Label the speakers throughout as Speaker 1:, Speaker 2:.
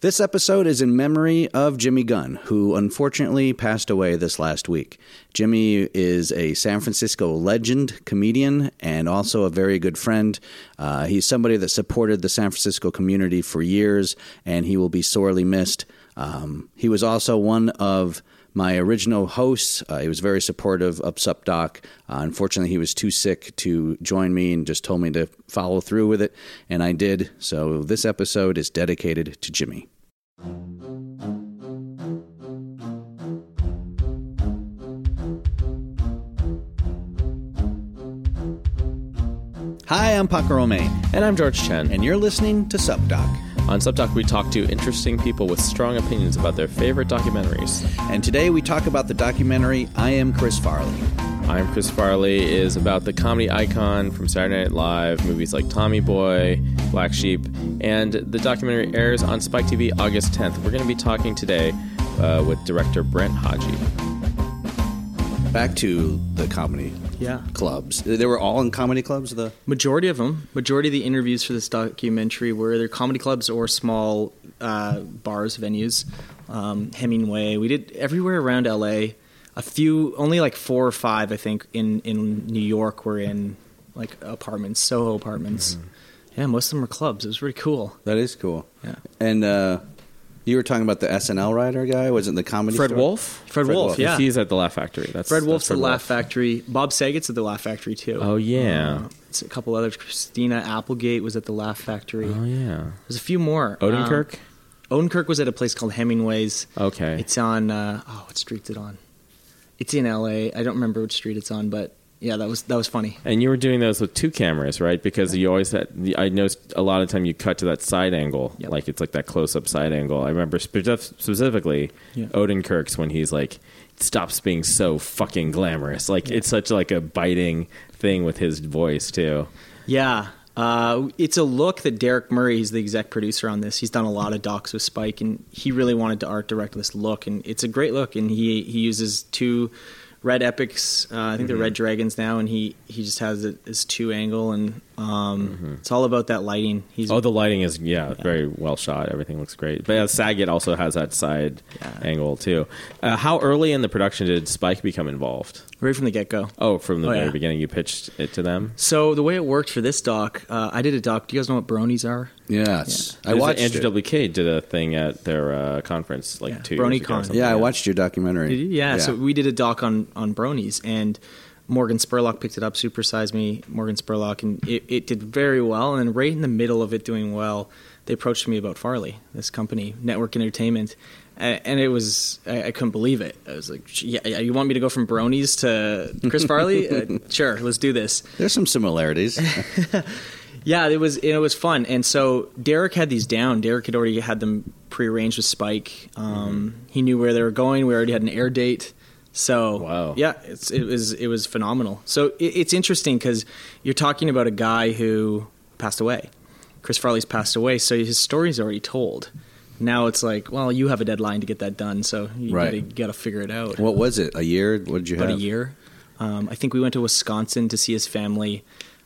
Speaker 1: This episode is in memory of Jimmy Gunn, who unfortunately passed away this last week. Jimmy is a San Francisco legend, comedian, and also a very good friend. He's somebody that supported the San Francisco community for years, and he will be sorely missed. He was also one of my original hosts. He was very supportive of SupDoc. Unfortunately, he was too sick to join me and just told me to follow through with it, and I did. So this episode is dedicated to Jimmy. Hi, I'm Paco Romain.
Speaker 2: And I'm George Chen.
Speaker 1: And you're listening to SupDoc.
Speaker 2: On SupDoc, we talk to interesting people with strong opinions about their favorite documentaries.
Speaker 1: And today we talk about the documentary I Am Chris Farley.
Speaker 2: I Am Chris Farley is about the comedy icon from Saturday Night Live, movies like Tommy Boy, Black Sheep, and the documentary airs on Spike TV August 10th. We're going to be talking today with director Brent Hodge.
Speaker 1: Back to the comedy clubs. They were all in comedy clubs? The
Speaker 3: majority of them. Majority of the interviews for this documentary were either comedy clubs or small bars, venues. Hemingway. We did everywhere around LA. A few, only like 4 or 5, I think, in New York were in like apartments, Soho apartments. Mm-hmm. Yeah, most of them were clubs. It was really cool.
Speaker 1: That is cool.
Speaker 3: Yeah.
Speaker 1: And you were talking about the SNL writer guy? Was it the comedy
Speaker 2: Fred
Speaker 1: store?
Speaker 2: Wolf?
Speaker 3: Fred Wolf, yeah.
Speaker 2: He's at the Laugh Factory.
Speaker 3: Fred Wolf's at the Laugh Factory. Bob Saget's at the Laugh Factory, too.
Speaker 2: Oh, yeah.
Speaker 3: It's a couple others. Christina Applegate was at the Laugh Factory.
Speaker 2: Oh, yeah.
Speaker 3: There's a few more.
Speaker 2: Odenkirk?
Speaker 3: Odenkirk was at a place called Hemingway's.
Speaker 2: Okay.
Speaker 3: It's on, what street's it on? It's in LA. I don't remember which street it's on, but yeah, that was funny.
Speaker 2: And you were doing those with 2 cameras, right? Because you always had, I noticed a lot of time you cut to that side angle,
Speaker 3: yep.
Speaker 2: Like it's like that close-up side angle. I remember specifically Odenkirk's when he's like, stops being so fucking glamorous. Like it's such like a biting thing with his voice too.
Speaker 3: Yeah. It's a look that Derek Murray, he's the exec producer on this. He's done a lot of docs with Spike, and he really wanted to art direct this look, and it's a great look. And he uses 2 red epics. I think they're red dragons now, and he just has his 2 angle, and it's all about that lighting.
Speaker 2: The lighting is very well shot. Everything looks great. But Saget also has that side angle too. How early in the production did Spike become involved?
Speaker 3: Right from the get-go.
Speaker 2: Oh, from the very beginning, you pitched it to them?
Speaker 3: So the way it worked for this doc, I did a doc. Do you guys know what bronies are?
Speaker 1: Yes.
Speaker 3: Yeah.
Speaker 1: I watched
Speaker 2: Andrew WK did a thing at their conference 2 years ago.
Speaker 1: Yeah, I watched your documentary.
Speaker 3: Yeah, so we did a doc on bronies, and Morgan Spurlock picked it up, Supersize Me, Morgan Spurlock, and it did very well. And then right in the middle of it doing well, they approached me about Farley, this company, Network Entertainment. And it was, I couldn't believe it. I was like, yeah, you want me to go from bronies to Chris Farley? Sure, let's do this.
Speaker 1: There's some similarities.
Speaker 3: Yeah, it was fun. And so Derek had these down. Derek had already had them prearranged with Spike. He knew where they were going. We already had an air date. So
Speaker 2: wow.
Speaker 3: Yeah, it was phenomenal. So it's interesting because you're talking about a guy who passed away. Chris Farley's passed away, so his story's already told. Now it's like, well, you have a deadline to get that done, so you got to figure it out.
Speaker 1: What was it? A year? What did you have?
Speaker 3: About a year. I think we went to Wisconsin to see his family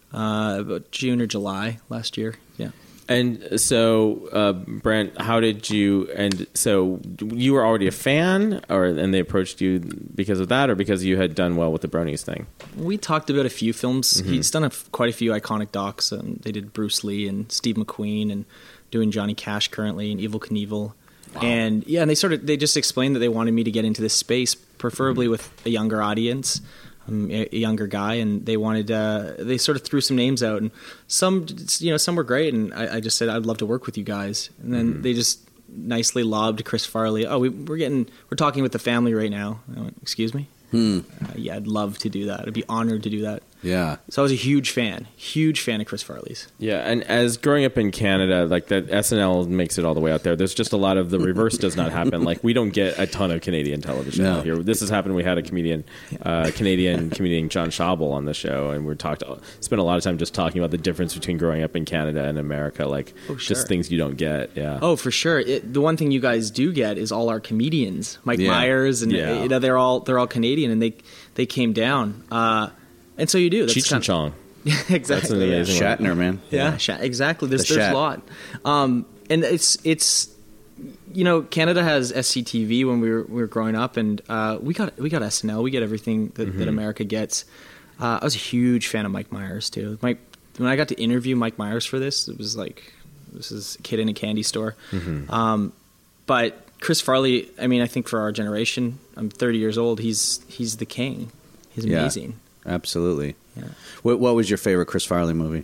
Speaker 3: about June or July last year. Yeah.
Speaker 2: And so, Brent, how did you? And so, you were already a fan, and they approached you because of that, or because you had done well with the bronies thing?
Speaker 3: We talked about a few films. He's done quite a few iconic docs. They did Bruce Lee and Steve McQueen, and doing Johnny Cash currently and Evel Knievel. Wow. And they just explained that they wanted me to get into this space, preferably with a younger audience, a younger guy, and they wanted they sort of threw some names out, and some were great, and I just said I'd love to work with you guys, and then they just nicely lobbed Chris Farley. Oh, we're talking with the family right now. I went, excuse me? Yeah, I'd love to do that. I'd be honored to do that.
Speaker 1: Yeah.
Speaker 3: So I was a huge fan of Chris Farley's.
Speaker 2: Yeah, and as growing up in Canada, like that SNL makes it all the way out there. There's just a lot of the reverse does not happen. Like we don't get a ton of Canadian television out here. This has happened. We had a Canadian comedian John Schabel on the show, and spent a lot of time just talking about the difference between growing up in Canada and America, like just things you don't get. Yeah.
Speaker 3: Oh, for sure. The one thing you guys do get is all our comedians, Mike Myers, and they're all Canadian, and they came down. And so you do.
Speaker 2: Cheech and Chong.
Speaker 3: Exactly.
Speaker 2: That's an amazing
Speaker 1: Shatner, man.
Speaker 3: Yeah, exactly. There's a lot. And it's Canada has SCTV when we were growing up, and we got SNL. We get everything that America gets. I was a huge fan of Mike Myers too. When I got to interview Mike Myers for this, it was like, this is a kid in a candy store. But Chris Farley, I mean, I think for our generation, I'm 30 years old. He's the king. He's amazing.
Speaker 1: Absolutely.
Speaker 3: Yeah.
Speaker 1: What was your favorite Chris Farley movie?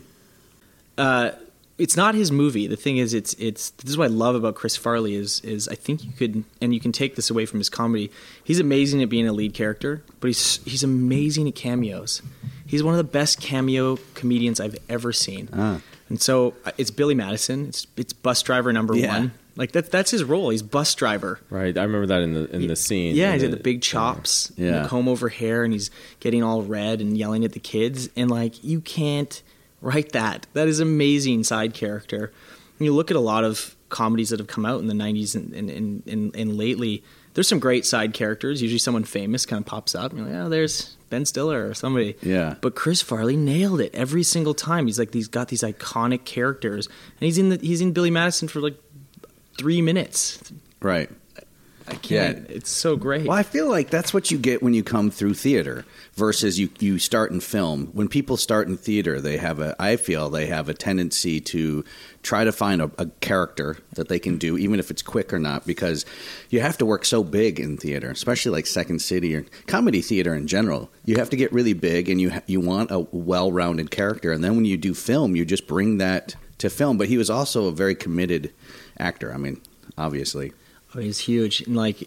Speaker 3: It's not his movie. The thing is, it's this is what I love about Chris Farley is I think you can take this away from his comedy. He's amazing at being a lead character, but he's amazing at cameos. He's one of the best cameo comedians I've ever seen. And so it's Billy Madison. It's bus driver number one. Like that's his role. He's bus driver.
Speaker 2: Right. I remember that in the scene.
Speaker 3: Yeah, he's got the big chops, and the comb over hair, and he's getting all red and yelling at the kids. And like, you can't write that. That is amazing side character. And you look at a lot of comedies that have come out in the 90s and lately, there's some great side characters. Usually someone famous kind of pops up. And you're like, oh, there's Ben Stiller or somebody.
Speaker 1: Yeah.
Speaker 3: But Chris Farley nailed it every single time. He's got these iconic characters. And he's in Billy Madison for like 3 minutes.
Speaker 1: Right.
Speaker 3: I can't. Yeah. It's so great.
Speaker 1: Well, I feel like that's what you get when you come through theater versus you start in film. When people start in theater, I feel they have a tendency to try to find a character that they can do, even if it's quick or not, because you have to work so big in theater, especially like Second City or comedy theater in general. You have to get really big, and you want a well-rounded character. And then when you do film, you just bring that to film. But he was also a very committed actor. I mean, obviously.
Speaker 3: Oh, he's huge. And like,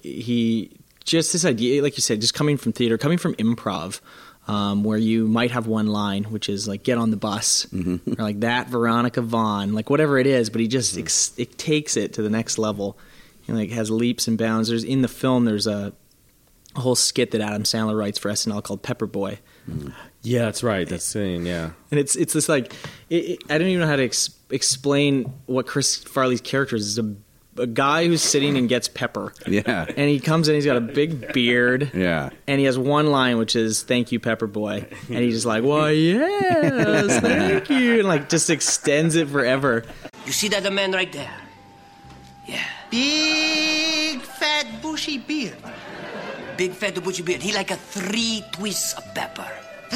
Speaker 3: just this idea, like you said, just coming from theater, coming from improv, where you might have one line, which is like, get on the bus, or like that Veronica Vaughn, like whatever it is, but he just it takes it to the next level. And like has leaps and bounds. In the film, there's a whole skit that Adam Sandler writes for SNL called Pepper Boy.
Speaker 2: Yeah, that's right. That's saying, yeah.
Speaker 3: And it's this like, I don't even know how to explain what Chris Farley's character is. A guy who's sitting and gets pepper.
Speaker 1: Yeah.
Speaker 3: And he comes in, he's got a big beard.
Speaker 1: Yeah.
Speaker 3: And he has one line, which is, thank you, Pepper Boy. And he's just like, well, yes, thank you. And like, just extends it forever.
Speaker 4: You see that man right there? Yeah. Big, fat, bushy beard. Big, fat, bushy beard. He like a 3 twists of pepper.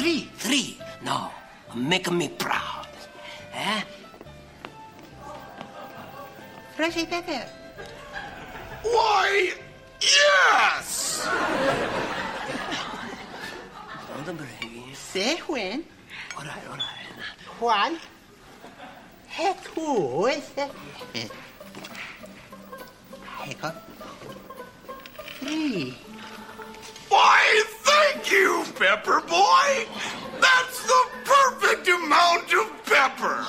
Speaker 4: 3? No. Making me proud. Eh? Freshy pepper.
Speaker 5: Why, yes!
Speaker 4: Say when? All right.
Speaker 5: Juan. Jesus.
Speaker 4: Hiccup.
Speaker 5: 3. Why, thank you, Pepper Boy! That's the perfect amount of pepper!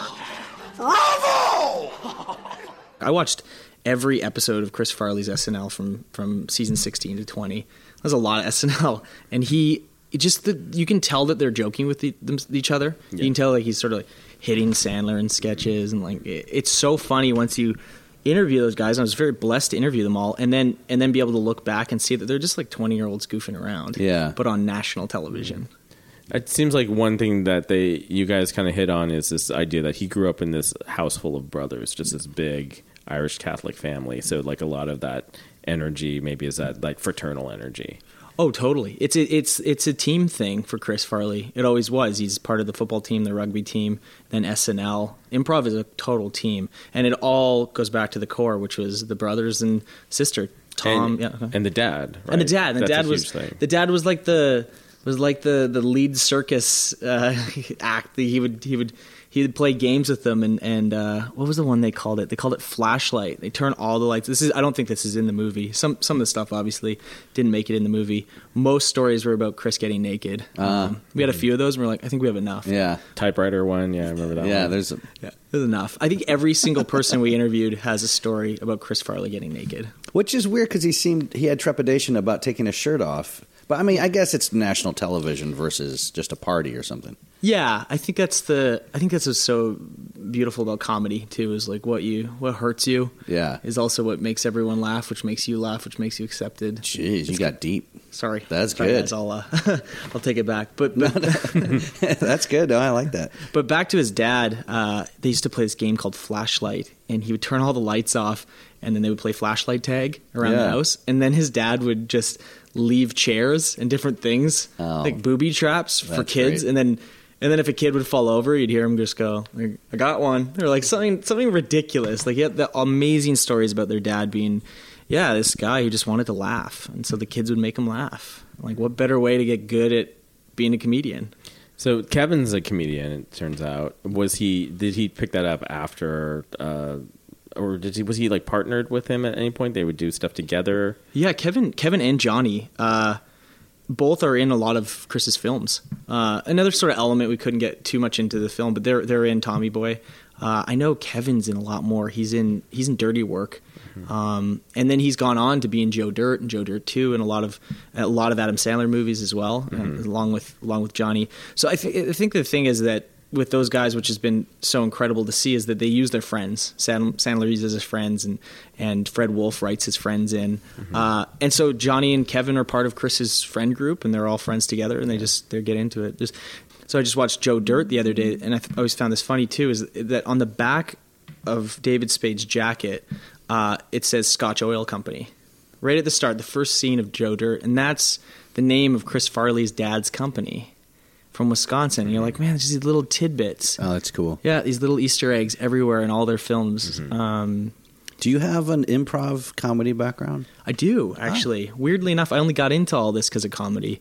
Speaker 5: Bravo!
Speaker 3: I watched every episode of Chris Farley's SNL from season 16 to 20. There's a lot of SNL, and you can tell that they're joking with each other. Yeah. You can tell like he's sort of like hitting Sandler in sketches, and like it's so funny once you interview those guys. And I was very blessed to interview them all, and then be able to look back and see that they're just like 20-year-olds goofing around.
Speaker 1: Yeah,
Speaker 3: but on national television.
Speaker 2: It seems like one thing that you guys kind of hit on is this idea that he grew up in this house full of brothers, just this big Irish Catholic family. So like a lot of that energy maybe is that like fraternal energy.
Speaker 3: Oh, totally. It's a team thing for Chris Farley. It always was. He's part of the football team, the rugby team, then SNL. Improv is a total team, and it all goes back to the core, which was the brothers and sister Tom
Speaker 2: and the dad. Right?
Speaker 3: And the dad. The dad was like the lead circus act. He would play games with them, and what was the one they called it? They called it Flashlight. They turn all the lights. I don't think this is in the movie. Some of the stuff obviously didn't make it in the movie. Most stories were about Chris getting naked. We had a few of those, and we're like, I think we have enough.
Speaker 1: Yeah,
Speaker 2: typewriter one. Yeah, I remember that. One.
Speaker 1: There's
Speaker 3: enough. I think every single person we interviewed has a story about Chris Farley getting naked,
Speaker 1: which is weird because he had trepidation about taking his shirt off. But I mean, I guess it's national television versus just a party or something.
Speaker 3: Yeah, I think that's what's so beautiful about comedy too. Is like what hurts you.
Speaker 1: Yeah,
Speaker 3: is also what makes everyone laugh, which makes you laugh, which makes you accepted.
Speaker 1: Jeez, you got deep.
Speaker 3: Sorry,
Speaker 1: that's good.
Speaker 3: Guys, I'll take it back. But
Speaker 1: that's good. No, I like that.
Speaker 3: But back to his dad. They used to play this game called Flashlight, and he would turn all the lights off. and then they would play flashlight tag around the house, and then his dad would just leave chairs and different things like booby traps for kids,
Speaker 1: great.
Speaker 3: and then if a kid would fall over, you'd hear him just go, "I got one," or like something ridiculous. Like he had the amazing stories about their dad being, this guy who just wanted to laugh, and so the kids would make him laugh. Like, what better way to get good at being a comedian?
Speaker 2: So Kevin's a comedian, it turns out. Did he pick that up after, or was he like partnered with him at any point? They would do stuff together?
Speaker 3: Yeah, Kevin and Johnny, both are in a lot of Chris's films. Another sort of element, we couldn't get too much into the film, but they're in Tommy Boy. I know Kevin's in a lot more. He's in Dirty Work. And then he's gone on to be in Joe Dirt and Joe Dirt 2 and a lot of Adam Sandler movies as well, along with Johnny. So I think the thing is that with those guys, which has been so incredible to see, is that they use their friends. Sandler uses his friends, and Fred Wolf writes his friends in. And so Johnny and Kevin are part of Chris's friend group, and they're all friends together, and they get into it. So I just watched Joe Dirt the other day, and I always found this funny too, is that on the back of David Spade's jacket, it says Scotch Oil Company. Right at the start, the first scene of Joe Dirt, and that's the name of Chris Farley's dad's company from Wisconsin. And you're like, man, there's just these little tidbits.
Speaker 1: Oh, that's cool.
Speaker 3: Yeah, these little Easter eggs everywhere in all their films.
Speaker 1: Do you have an improv comedy background?
Speaker 3: I do, actually. Weirdly enough, I only got into all this because of comedy.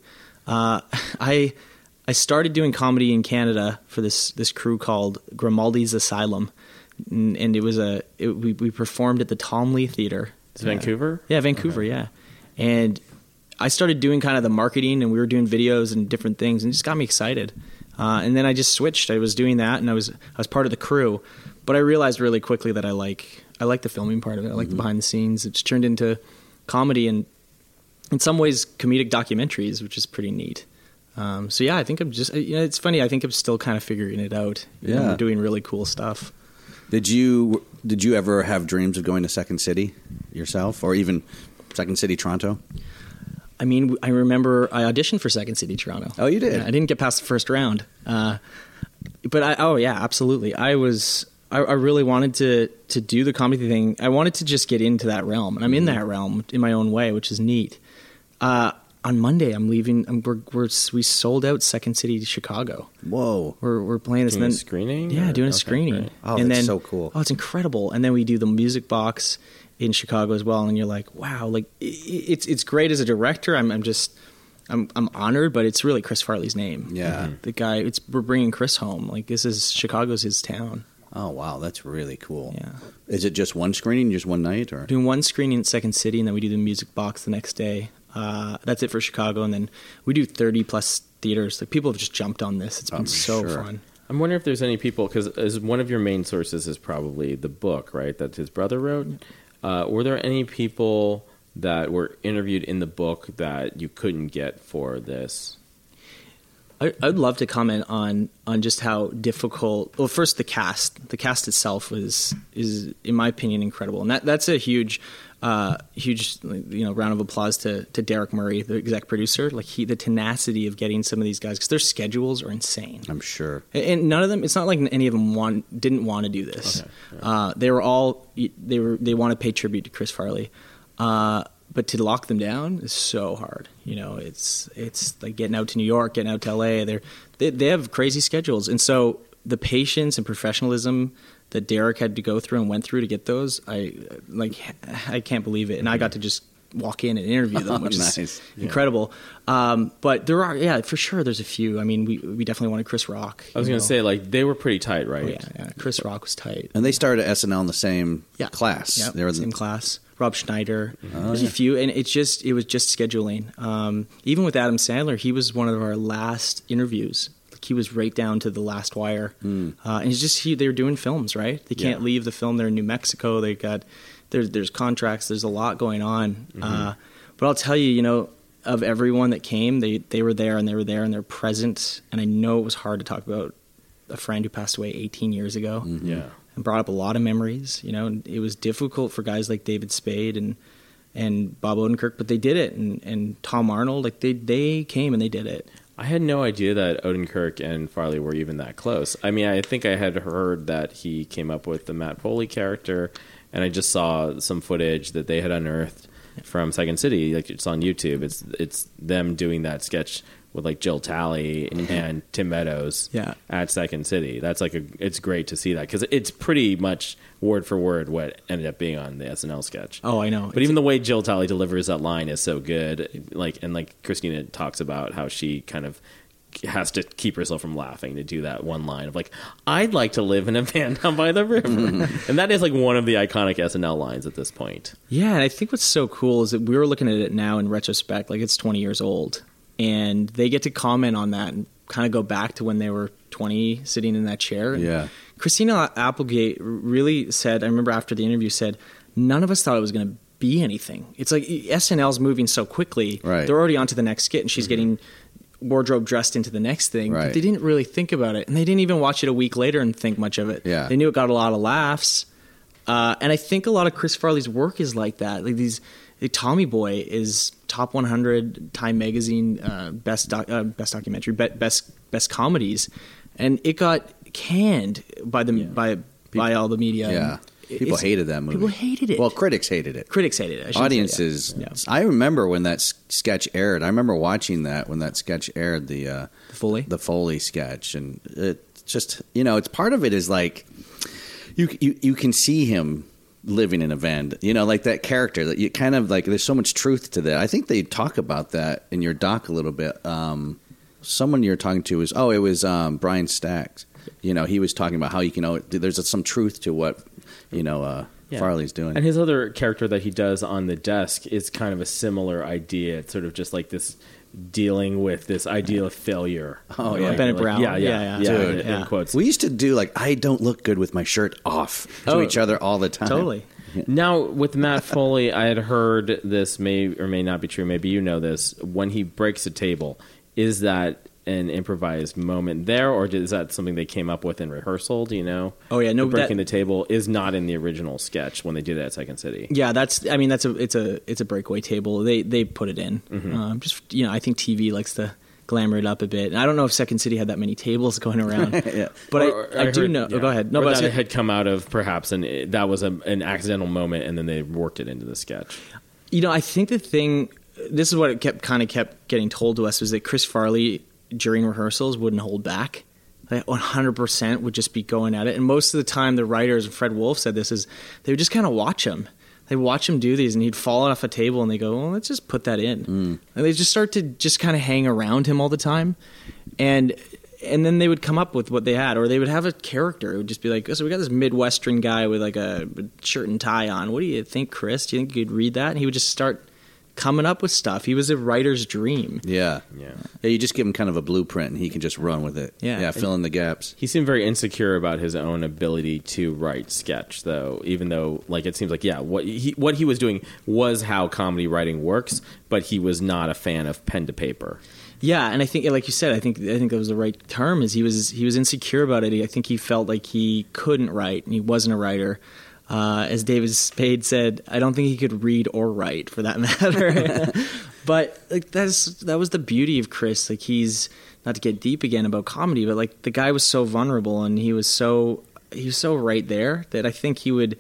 Speaker 3: I started doing comedy in Canada for this crew called Grimaldi's Asylum, and it was we performed at the Tom Lee Theater.
Speaker 2: Is it Vancouver?
Speaker 3: Yeah, Vancouver. Okay. Yeah, and I started doing kind of the marketing, and we were doing videos and different things, and it just got me excited. And then I just switched. I was doing that, and I was part of the crew, but I realized really quickly that I like the filming part of it. I like the behind the scenes. It's turned into comedy and in some ways comedic documentaries, which is pretty neat. So yeah, I think I'm just, it's funny. I think I'm still kind of figuring it out. I'm doing really cool stuff.
Speaker 1: Did you ever have dreams of going to Second City yourself, or even Second City Toronto?
Speaker 3: I mean, I remember I auditioned for Second City Toronto.
Speaker 1: Oh, you did?
Speaker 3: Yeah, I didn't get past the first round. But absolutely. I really wanted to do the comedy thing. I wanted to just get into that realm, and I'm in that realm in my own way, which is neat. On Monday, I'm leaving. We sold out Second City to Chicago.
Speaker 1: Whoa!
Speaker 3: We're playing this.
Speaker 2: Doing a screening?
Speaker 3: Yeah, doing a screening.
Speaker 2: Great.
Speaker 1: Oh, that's so cool.
Speaker 3: Oh, it's incredible. And then we do the Music Box in Chicago as well. And you're like, wow, like it's great as a director. I'm honored, but it's really Chris Farley's name.
Speaker 1: Yeah,
Speaker 3: the guy. We're bringing Chris home. Like Chicago's his town.
Speaker 1: Oh wow, that's really cool.
Speaker 3: Yeah.
Speaker 1: Is it just one screening, just one night, or
Speaker 3: doing one screening at Second City, and then we do the Music Box the next day. That's it for Chicago, and then we do 30 plus theaters. Like, people have just jumped on this. It's been so fun.
Speaker 2: I'm wondering if there's any people, because as one of your main sources is probably the book, right, that his brother wrote. Were there any people that were interviewed in the book that you couldn't get for this?
Speaker 3: I'd love to comment on just how difficult. Well, first, the cast. The cast itself is in my opinion incredible, and that's a huge round of applause to Derek Murray, the exec producer. Like, the tenacity of getting some of these guys, because their schedules are insane.
Speaker 1: I'm sure,
Speaker 3: and none of them. It's not like any of them didn't want to do this. Okay, yeah. They want to pay tribute to Chris Farley. But to lock them down is so hard. It's like getting out to New York, getting out to LA. They have crazy schedules, and so the patience and professionalism that Derek had to go through and went through to get those, I can't believe it. And I got to just walk in and interview them, which is incredible. But there are, for sure, there's a few. I mean, we definitely wanted Chris Rock.
Speaker 2: I was going to say, like, they were pretty tight, right?
Speaker 3: Oh, yeah, Chris Rock was tight.
Speaker 1: And they started at SNL in the same class.
Speaker 3: Yeah,
Speaker 1: they were
Speaker 3: same class. Rob Schneider. There's a few, and it was just scheduling. Even with Adam Sandler, he was one of our last interviews. Like, he was right down to the last wire. And it's just they were doing films, right? They can't leave the film. They're in New Mexico. They got there's contracts. There's a lot going on. But I'll tell you, of everyone that came, they were there and they're present. And I know it was hard to talk about a friend who passed away 18 years ago.
Speaker 1: Mm-hmm.
Speaker 2: Yeah.
Speaker 3: And brought up a lot of memories, and it was difficult for guys like David Spade and Bob Odenkirk, but they did it, and Tom Arnold, like they came and they did it.
Speaker 2: I had no idea that Odenkirk and Farley were even that close. I mean, I think I had heard that he came up with the Matt Foley character, and I just saw some footage that they had unearthed from Second City. Like, it's on YouTube. It's them doing that sketch with like Jill Talley and Tim Meadows at Second City. That's like it's great to see that, because it's pretty much word for word what ended up being on the SNL sketch.
Speaker 3: Oh, I know.
Speaker 2: But even the way Jill Talley delivers that line is so good. Like Christina talks about how she kind of has to keep herself from laughing to do that one line of like, I'd like to live in a van down by the river. And that is like one of the iconic SNL lines at this point.
Speaker 3: Yeah, and I think what's so cool is that we were looking at it now in retrospect, like it's 20 years old. And they get to comment on that and kind of go back to when they were 20 sitting in that chair. And Christina Applegate really said, I remember after the interview said, none of us thought it was going to be anything. It's like SNL's moving so quickly.
Speaker 1: Right.
Speaker 3: They're already on to the next skit and she's getting wardrobe dressed into the next thing.
Speaker 1: Right.
Speaker 3: But they didn't really think about it. And they didn't even watch it a week later and think much of it.
Speaker 1: Yeah.
Speaker 3: They knew it got a lot of laughs. And I think a lot of Chris Farley's work is like that. Like Tommy Boy is top 100 Time Magazine best documentary, best comedies, and it got canned by by all the media.
Speaker 1: Yeah, people hated that movie.
Speaker 3: People hated it.
Speaker 1: Well, critics hated it. Audiences. I remember when that sketch aired. I remember watching that when that sketch aired. The Foley sketch, and it just it's part of it is like you can see him living in a van, like that character that you kind of like. There's so much truth to that. I think they talk about that in your doc a little bit. Someone you're talking to it was Brian Stacks. He was talking about how there's some truth to what Farley's doing.
Speaker 2: And his other character that he does on the desk is kind of a similar idea. It's sort of just like this dealing with this idea of failure.
Speaker 1: Oh yeah,
Speaker 3: Bennett Brown.
Speaker 2: Yeah.
Speaker 1: Dude,
Speaker 2: in quotes.
Speaker 1: We used to do like, I don't look good with my shirt off to each other all the time.
Speaker 3: Totally.
Speaker 2: Now with Matt Foley, I had heard this may or may not be true. Maybe you know this. When he breaks a table, is that an improvised moment there, or is that something they came up with in rehearsal? Do you know?
Speaker 3: Oh yeah, no.
Speaker 2: Breaking the table is not in the original sketch when they do that at Second City.
Speaker 3: Yeah, it's a breakaway table. They put it in. I think TV likes to glamour it up a bit. And I don't know if Second City had that many tables going around. But I do know. Yeah. Oh, go ahead. No,
Speaker 2: or
Speaker 3: but
Speaker 2: that it had come out of perhaps, and that was an accidental moment, and then they worked it into the sketch.
Speaker 3: I think the thing. This is what it kept getting told to us, was that Chris Farley during rehearsals wouldn't hold back. Like 100% would just be going at it. And most of the time, the writers, and Fred Wolf said this, is they would just kind of watch him. They'd watch him do these, and he'd fall off a table, and they go, well, let's just put that in. And they just start to just kind of hang around him all the time. And then they would come up with what they had, or they would have a character. It would just be like, so we got this Midwestern guy with like a shirt and tie on. What do you think, Chris? Do you think you could read that? And he would just start coming up with stuff. He was a writer's dream.
Speaker 1: Yeah. You just give him kind of a blueprint, and he can just run with it. Yeah, fill in the gaps.
Speaker 2: He seemed very insecure about his own ability to write sketch, though. Even though, like, it seems like, what he was doing was how comedy writing works, but he was not a fan of pen to paper.
Speaker 3: Yeah, and I think, like you said, I think that was the right term. Is he was insecure about it. I think he felt like he couldn't write, and he wasn't a writer. As David Spade said, I don't think he could read or write, for that matter. But like that was the beauty of Chris. Like, he's, not to get deep again about comedy, but like the guy was so vulnerable, and he was so right there that I think it would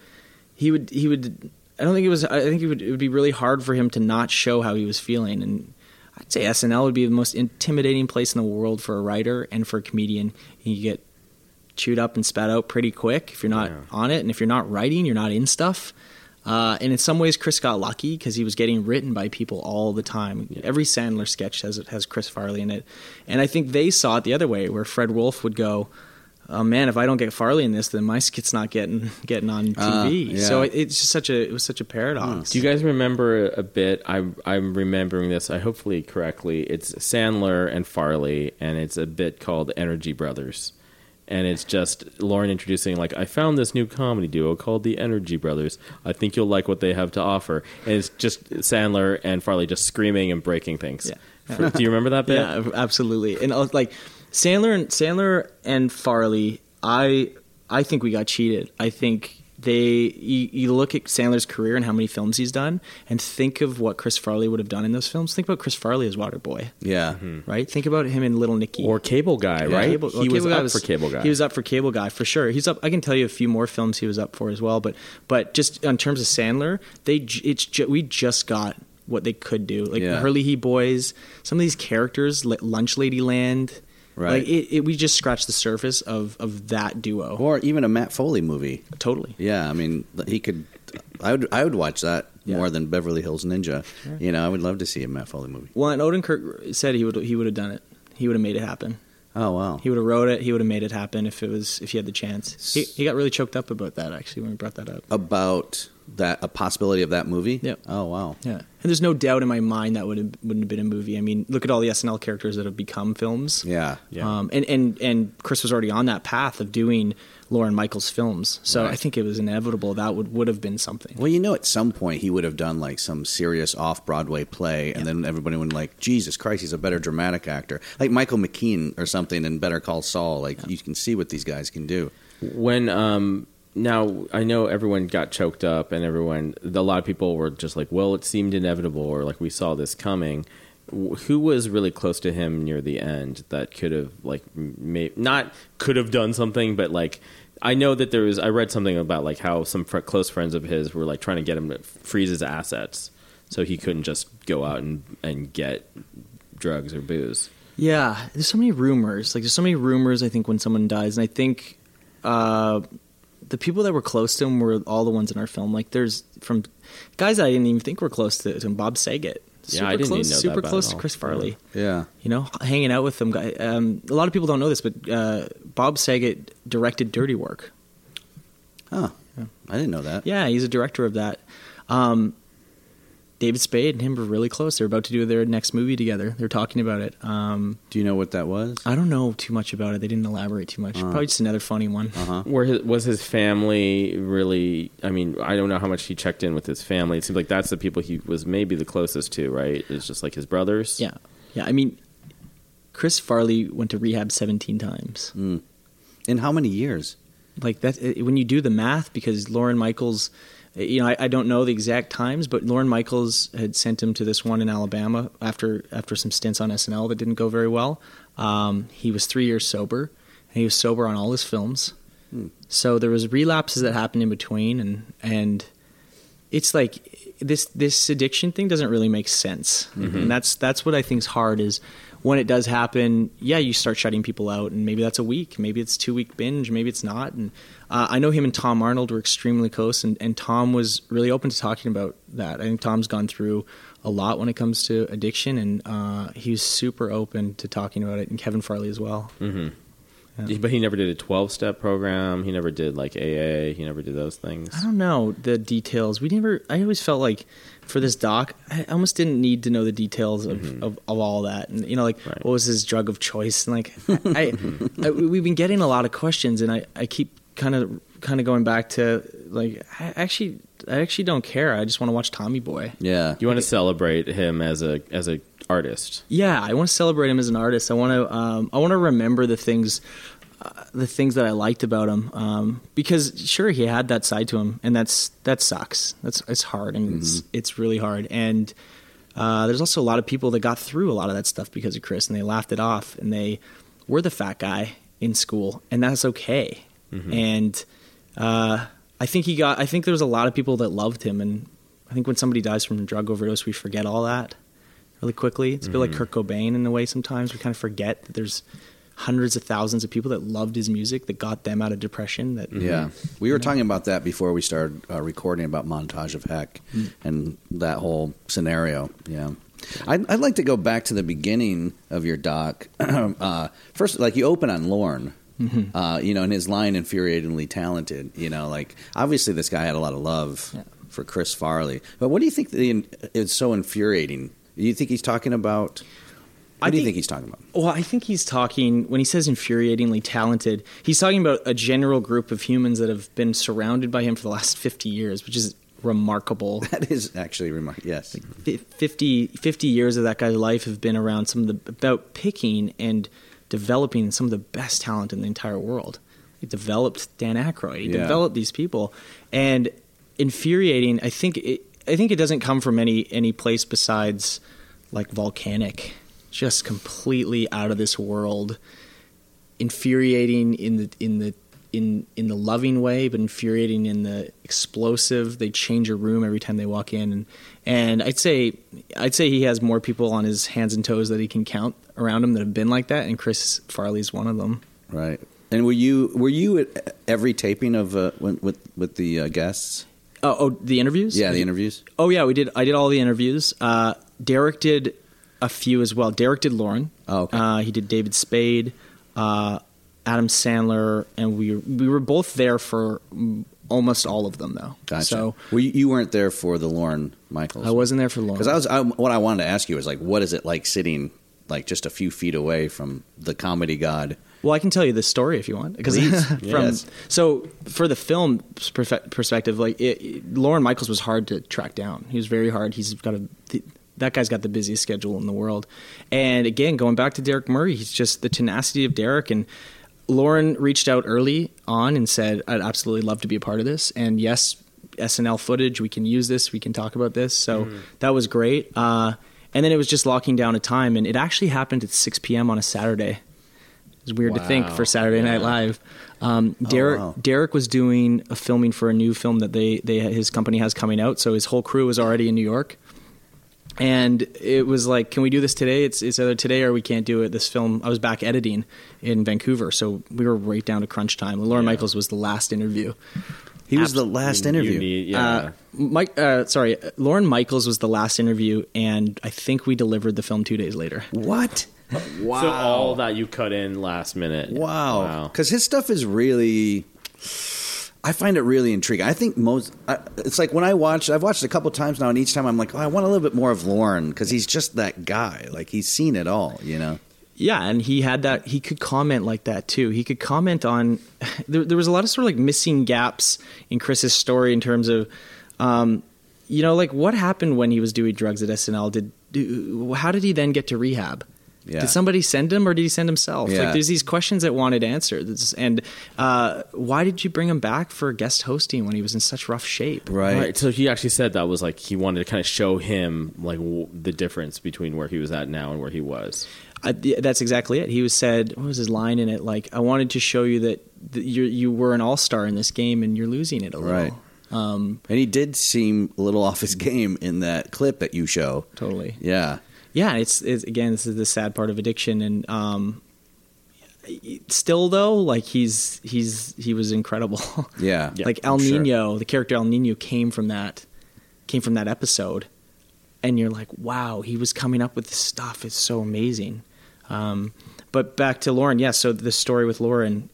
Speaker 3: be really hard for him to not show how he was feeling. And I'd say SNL would be the most intimidating place in the world for a writer and for a comedian. You get chewed up and spat out pretty quick if you're not on it, and if you're not writing, you're not in stuff. And in some ways, Chris got lucky because he was getting written by people all the time. Yeah. Every Sandler sketch has Chris Farley in it, and I think they saw it the other way, where Fred Wolf would go, "Oh man, if I don't get Farley in this, then my skit's not getting on TV." So it was such a paradox.
Speaker 2: Do you guys remember a bit? I'm remembering this. I hopefully correctly. It's Sandler and Farley, and it's a bit called Energy Brothers. And it's just Lauren introducing, like, I found this new comedy duo called the Energy Brothers. I think you'll like what they have to offer. And it's just Sandler and Farley just screaming and breaking things. Yeah. Do you remember that bit?
Speaker 3: Yeah, absolutely. And like Sandler and Farley, I think we got cheated. I think you look at Sandler's career and how many films he's done, and think of what Chris Farley would have done in those films. Think about Chris Farley as Waterboy.
Speaker 1: Yeah.
Speaker 3: Right? Think about him in Little Nicky.
Speaker 2: Or Cable Guy, right?
Speaker 3: He was up
Speaker 2: for Cable Guy.
Speaker 3: He was up for Cable Guy, for sure. He's up. I can tell you a few more films he was up for as well. But just in terms of Sandler, we just got what they could do. Like Hurley He Boys, some of these characters, Lunch Lady Land.
Speaker 1: Right.
Speaker 3: Like we just scratched the surface of that duo.
Speaker 1: Or even a Matt Foley movie.
Speaker 3: Totally.
Speaker 1: Yeah, I mean, he could. I would watch that more than Beverly Hills Ninja. Sure. You know, I would love to see a Matt Foley movie.
Speaker 3: Well, and Odenkirk said he would have done it. He would have made it happen.
Speaker 1: Oh wow.
Speaker 3: He would have wrote it. He would have made it happen if he had the chance. He got really choked up about that actually when we brought that up.
Speaker 1: About a possibility of that movie.
Speaker 3: Yep.
Speaker 1: Oh wow.
Speaker 3: Yeah. And there's no doubt in my mind that wouldn't have been a movie. I mean, look at all the SNL characters that have become films.
Speaker 1: Yeah.
Speaker 3: And Chris was already on that path of doing Lorne Michaels films. So I think it was inevitable that would have been something.
Speaker 1: Well, you know, at some point he would have done like some serious off-Broadway play, and then everybody would like, Jesus Christ, he's a better dramatic actor. Like Michael McKean or something in Better Call Saul. Like you can see what these guys can do.
Speaker 2: When now, I know everyone got choked up, and a lot of people were just like, well, it seemed inevitable, or like we saw this coming. Who was really close to him near the end that could have, like, not could have done something, but like, I know that I read something about like how some close friends of his were like trying to get him to freeze his assets so he couldn't just go out and get drugs or booze. Yeah.
Speaker 3: There's so many rumors. Like, there's so many rumors, I think, when someone dies, and I think, the people that were close to him were all the ones in our film. Like, there's from guys I didn't even think were close to him. Bob Saget,
Speaker 2: I didn't even know
Speaker 3: super
Speaker 2: that
Speaker 3: close to Chris Farley.
Speaker 1: Yeah,
Speaker 3: you know, hanging out with them. A lot of people don't know this, but Bob Saget directed Dirty Work.
Speaker 1: Huh? Yeah. I didn't know that.
Speaker 3: Yeah, he's a director of that. David Spade and him were really close. They're about to do their next movie together. They're talking about it.
Speaker 1: Do you know what that was?
Speaker 3: I don't know too much about it. They didn't elaborate too much. Probably just another funny one.
Speaker 2: Was his family really? I mean, I don't know how much he checked in with his family. It seems like that's the people he was maybe the closest to, right? It's just like his brothers.
Speaker 3: Yeah. I mean, Chris Farley went to rehab 17 times.
Speaker 1: In how many years?
Speaker 3: Like that, when you do the math, because Lorne Michaels. You know, I don't know the exact times, but Lorne Michaels had sent him to this one in Alabama after some stints on SNL that didn't go very well. He was 3 years sober, and he was sober on all his films. So there was relapses that happened in between, and it's like this addiction thing doesn't really make sense. And that's what I think is hard is when it does happen, you start shutting people out, and maybe that's a week, maybe it's 2 week binge, maybe it's not. And I know him and Tom Arnold were extremely close, and Tom was really open to talking about that. I think Tom's gone through a lot when it comes to addiction, and he was super open to talking about it, and Kevin Farley as well.
Speaker 2: Yeah. But he never did a 12-step program. He never did like AA. He never did those things.
Speaker 3: I don't know the details. I always felt like for this doc, I almost didn't need to know the details of all that. And, you know, like, what was his drug of choice? And like, we've been getting a lot of questions, and I keep kind of going back to like, I actually don't care. I just want to watch Tommy Boy.
Speaker 1: Yeah.
Speaker 2: You want to celebrate him as a artist.
Speaker 3: Yeah, I want to celebrate him as an artist. I want to remember the things that I liked about him, because sure, he had that side to him, and that sucks. It's hard. I mean, it's really hard. And there's also a lot of people that got through a lot of that stuff because of Chris, and they laughed it off, and they were the fat guy in school, and that's okay. And I think there was a lot of people that loved him, and I think when somebody dies from a drug overdose, we forget all that really quickly. It's a bit like Kurt Cobain in a way. Sometimes we kind of forget that there's hundreds of thousands of people that loved his music, that got them out of depression.
Speaker 1: We were talking about that before we started recording about Montage of Heck and that whole scenario. Yeah. I'd like to go back to the beginning of your doc. First, like, you open on Lorne. You know, and his line, infuriatingly talented, you know, like, obviously this guy had a lot of love for Chris Farley. But what do you think is so infuriating? Do you think he's talking about... What do you think he's talking about?
Speaker 3: Well, I think he's talking, when he says infuriatingly talented, he's talking about a general group of humans that have been surrounded by him for the last 50 years, which is remarkable.
Speaker 1: That is actually remarkable, yes.
Speaker 3: 50 years of that guy's life have been around about picking and developing some of the best talent in the entire world. He developed Dan Aykroyd. He developed these people, and infuriating. I think it doesn't come from any place besides like Volcanic. Just completely out of this world, infuriating in the loving way, but infuriating in the explosive. They change a room every time they walk in, and I'd say he has more people on his hands and toes that he can count around him that have been like that, and Chris Farley's one of them.
Speaker 1: Right. And were you at every taping of with the guests?
Speaker 3: Oh, the interviews?
Speaker 1: Yeah, the interviews.
Speaker 3: Oh yeah, we did. I did all the interviews. Derek did a few as well. Derek did Lauren.
Speaker 1: Oh, okay.
Speaker 3: He did David Spade, Adam Sandler, and we were both there for almost all of them, though.
Speaker 1: Gotcha.
Speaker 3: So
Speaker 1: you weren't there for the Lorne Michaels.
Speaker 3: I wasn't there for Lauren.
Speaker 1: Because what I wanted to ask you was like, what is it like sitting like just a few feet away from the comedy god?
Speaker 3: Well, I can tell you the story if you want. Because
Speaker 1: Yes.
Speaker 3: So for the film perspective, like Lorne Michaels was hard to track down. He was very hard. That guy's got the busiest schedule in the world. And again, going back to Derek Murray, he's just the tenacity of Derek. And Lauren reached out early on and said, I'd absolutely love to be a part of this. And yes, SNL footage, we can use this, we can talk about this. So that was great. And then it was just locking down a time. And it actually happened at 6 p.m. on a Saturday. It was weird to think for Saturday Night Live. Derek was doing a filming for a new film that his company has coming out. So his whole crew was already in New York. And it was like, can we do this today? It's either today or we can't do it. This film, I was back editing in Vancouver, so we were right down to crunch time. Lorne Michaels was the last interview.
Speaker 1: He was the last interview.
Speaker 3: Lorne Michaels was the last interview, and I think we delivered the film 2 days later.
Speaker 1: What? Wow.
Speaker 2: So all that you cut in last minute.
Speaker 1: Wow. Because his stuff is really... I find it really intriguing. I think it's like when I've watched a couple times now, and each time I'm like, oh, I want a little bit more of Lorne because he's just that guy. Like he's seen it all, you know?
Speaker 3: Yeah, and he had that. He could comment like that too. He could comment on. There was a lot of sort of like missing gaps in Chris's story in terms of, like what happened when he was doing drugs at SNL. How did he then get to rehab? Yeah. Did somebody send him or did he send himself?
Speaker 1: Yeah.
Speaker 3: Like there's these questions that wanted answered. And why did you bring him back for guest hosting when he was in such rough shape?
Speaker 1: Right.
Speaker 2: So he actually said that was like he wanted to kind of show him like the difference between where he was at now and where he was.
Speaker 3: That's exactly it. He said, what was his line in it? Like, I wanted to show you that you were an all-star in this game and you're losing it a little. Right.
Speaker 1: And he did seem a little off his game in that clip that you show.
Speaker 3: Totally.
Speaker 1: Yeah.
Speaker 3: Yeah, it's again, this is the sad part of addiction, and still though, like he was incredible.
Speaker 1: Yeah,
Speaker 3: like El Nino, the character El Nino came from that episode, and you're like, wow, he was coming up with this stuff. It's so amazing. But back to Lauren, yeah. So the story with Lauren,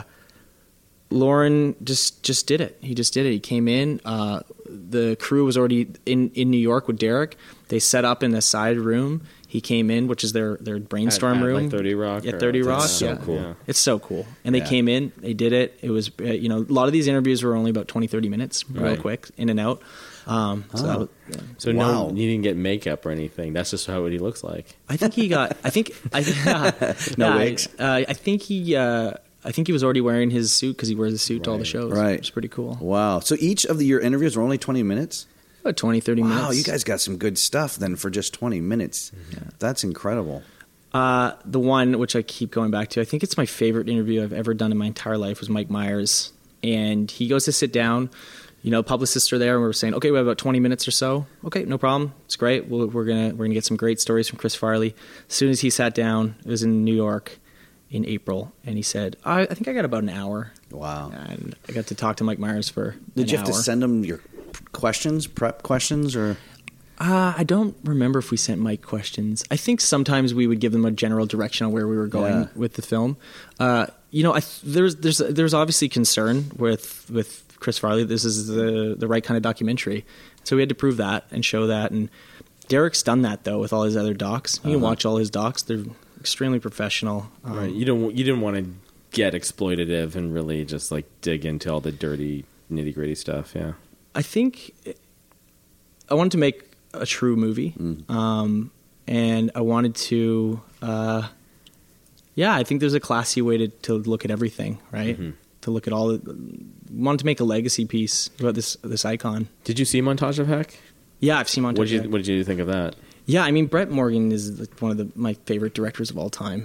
Speaker 3: Lauren just did it. He just did it. He came in. The crew was already in New York with Derek. They set up in a side room. He came in, which is their brainstorm room.
Speaker 2: Like 30 Rock.
Speaker 3: Yeah, 30 Rock.
Speaker 1: That's so cool. Yeah.
Speaker 3: It's so cool. And they came in. They did it. It was, a lot of these interviews were only about 20, 30 minutes, real quick, in and out.
Speaker 2: So no, he didn't get makeup or anything. That's just how he looks like.
Speaker 3: I think he got.
Speaker 1: No wigs.
Speaker 3: I think he was already wearing his suit because he wears a suit to all the shows.
Speaker 1: Right.
Speaker 3: It's pretty cool.
Speaker 1: Wow. So each of your interviews were only 20 minutes?
Speaker 3: About 20, 30 minutes.
Speaker 1: Wow, you guys got some good stuff then for just 20 minutes. Yeah. That's incredible.
Speaker 3: The one which I keep going back to, I think it's my favorite interview I've ever done in my entire life, was Mike Myers. And he goes to sit down. Publicists are there, and we're saying, okay, we have about 20 minutes or so. Okay, no problem. It's great. We're gonna get some great stories from Chris Farley. As soon as he sat down, it was in New York in April, and he said, I think I got about an hour.
Speaker 1: Wow.
Speaker 3: And I got to talk to Mike Myers for
Speaker 1: Did you have to send him your prep questions, or?
Speaker 3: I don't remember if we sent Mike questions. I think sometimes we would give them a general direction on where we were going with the film. There's obviously concern with Chris Farley. This is the right kind of documentary, so we had to prove that and show that. And Derek's done that though with all his other docs. You can watch all his docs; they're extremely professional.
Speaker 2: Right. You didn't want to get exploitative and really just like dig into all the dirty nitty gritty stuff. Yeah. I
Speaker 3: think I wanted to make a true movie, and I wanted to. I think there's a classy way to look at everything, right? Mm-hmm. to look at all. Wanted to make a legacy piece about this icon.
Speaker 2: Did you see Montage of Heck?
Speaker 3: Yeah, I've seen Montage of Heck.
Speaker 2: What did you think of that?
Speaker 3: Yeah, I mean, Brett Morgan is one of my favorite directors of all time.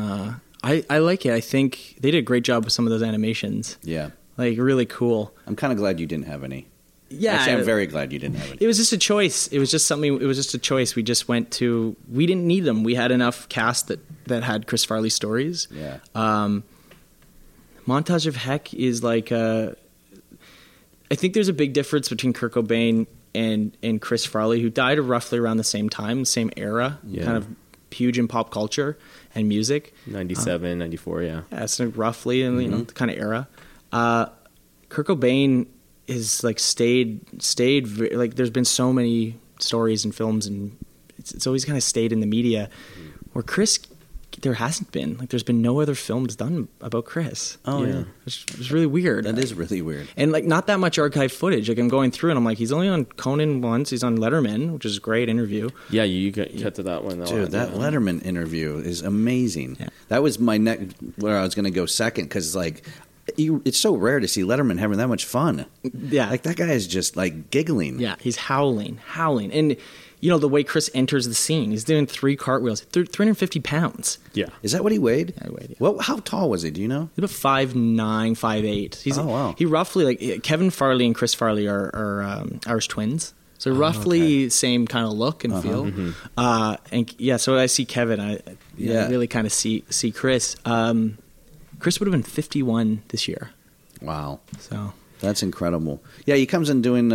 Speaker 3: I like it. I think they did a great job with some of those animations.
Speaker 1: Yeah.
Speaker 3: Like, really cool.
Speaker 1: I'm kind of glad you didn't have any.
Speaker 3: Yeah.
Speaker 1: Actually, I'm very glad you didn't have any.
Speaker 3: It was just a choice. It was just a choice. We just went to, we didn't need them. We had enough cast that had Chris Farley stories.
Speaker 1: Yeah.
Speaker 3: Montage of Heck is like, I think there's a big difference between Kurt Cobain and Chris Farley, who died roughly around the same time, the same era, kind of huge in pop culture and music.
Speaker 2: 97, 94, yeah.
Speaker 3: Yeah, so roughly in the kind of era. Kurt Cobain is like stayed like, there's been so many stories and films, and it's always kind of stayed in the media. Where Chris, there hasn't been. Like, there's been no other films done about Chris.
Speaker 1: Oh, yeah.
Speaker 3: It's really weird.
Speaker 1: That is really weird.
Speaker 3: And like, not that much archive footage. Like, I'm going through and I'm like, he's only on Conan once. He's on Letterman, which is a great interview.
Speaker 2: Yeah, you got to that one.
Speaker 1: Dude, that Letterman interview is amazing.
Speaker 3: Yeah.
Speaker 1: That was my where I was going to go second, because like, it's so rare to see Letterman having that much fun.
Speaker 3: Yeah.
Speaker 1: Like, that guy is just like giggling.
Speaker 3: Yeah, he's howling. And you know, the way Chris enters the scene, he's doing 3 cartwheels, 350 pounds.
Speaker 2: Yeah.
Speaker 1: Is that what he weighed?
Speaker 3: Yeah, he weighed, yeah.
Speaker 1: Well, how tall was he? Do you know?
Speaker 3: He's about 5'9", 5'8".
Speaker 1: Oh, wow.
Speaker 3: He roughly, like, Kevin Farley and Chris Farley are Irish twins. So roughly same kind of look and feel. And yeah, so when I see Kevin, I really kind of see Chris. Chris would have been 51 this year.
Speaker 1: Wow.
Speaker 3: So
Speaker 1: that's incredible. Yeah, he comes in doing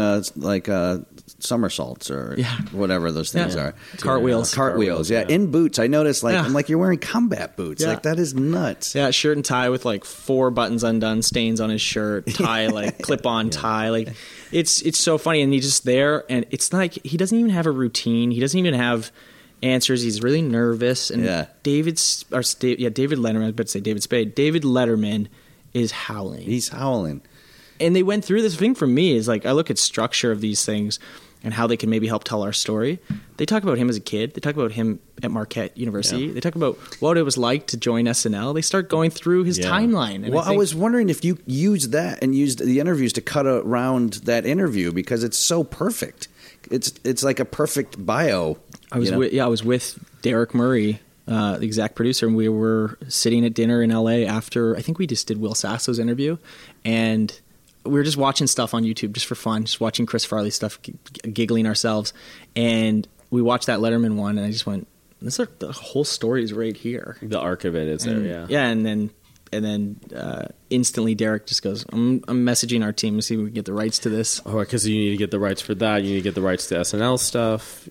Speaker 1: somersaults or whatever those things are. Cartwheels. Yeah, in boots. I noticed, like, I'm like, you're wearing combat boots. Like, that is nuts.
Speaker 3: Yeah, shirt and tie with like 4 buttons undone, stains on his shirt, tie, like clip-on tie. Like, it's so funny, and he's just there, and it's like he doesn't even have a routine. He doesn't even have answers. He's really nervous. And David Letterman. I was about to say David Spade. David Letterman is howling.
Speaker 1: He's howling.
Speaker 3: And they went through this thing for me is like, I look at structure of these things and how they can maybe help tell our story. They talk about him as a kid. They talk about him at Marquette University. Yeah. They talk about what it was like to join SNL. They start going through his timeline. And
Speaker 1: I was wondering if you used that and used the interviews to cut around that interview, because it's so perfect. It's like a perfect bio.
Speaker 3: I was with Derek Murray, the exec producer, and we were sitting at dinner in LA after, I think we just did Will Sasso's interview, and we were just watching stuff on YouTube just for fun, just watching Chris Farley stuff, giggling ourselves. And we watched that Letterman one, and I just went, the whole story is right here.
Speaker 2: The arc of it is there, yeah.
Speaker 3: Yeah, and then instantly Derek just goes, I'm messaging our team to see if we can get the rights to this.
Speaker 2: Oh, because you need to get the rights for that. You need to get the rights to SNL stuff.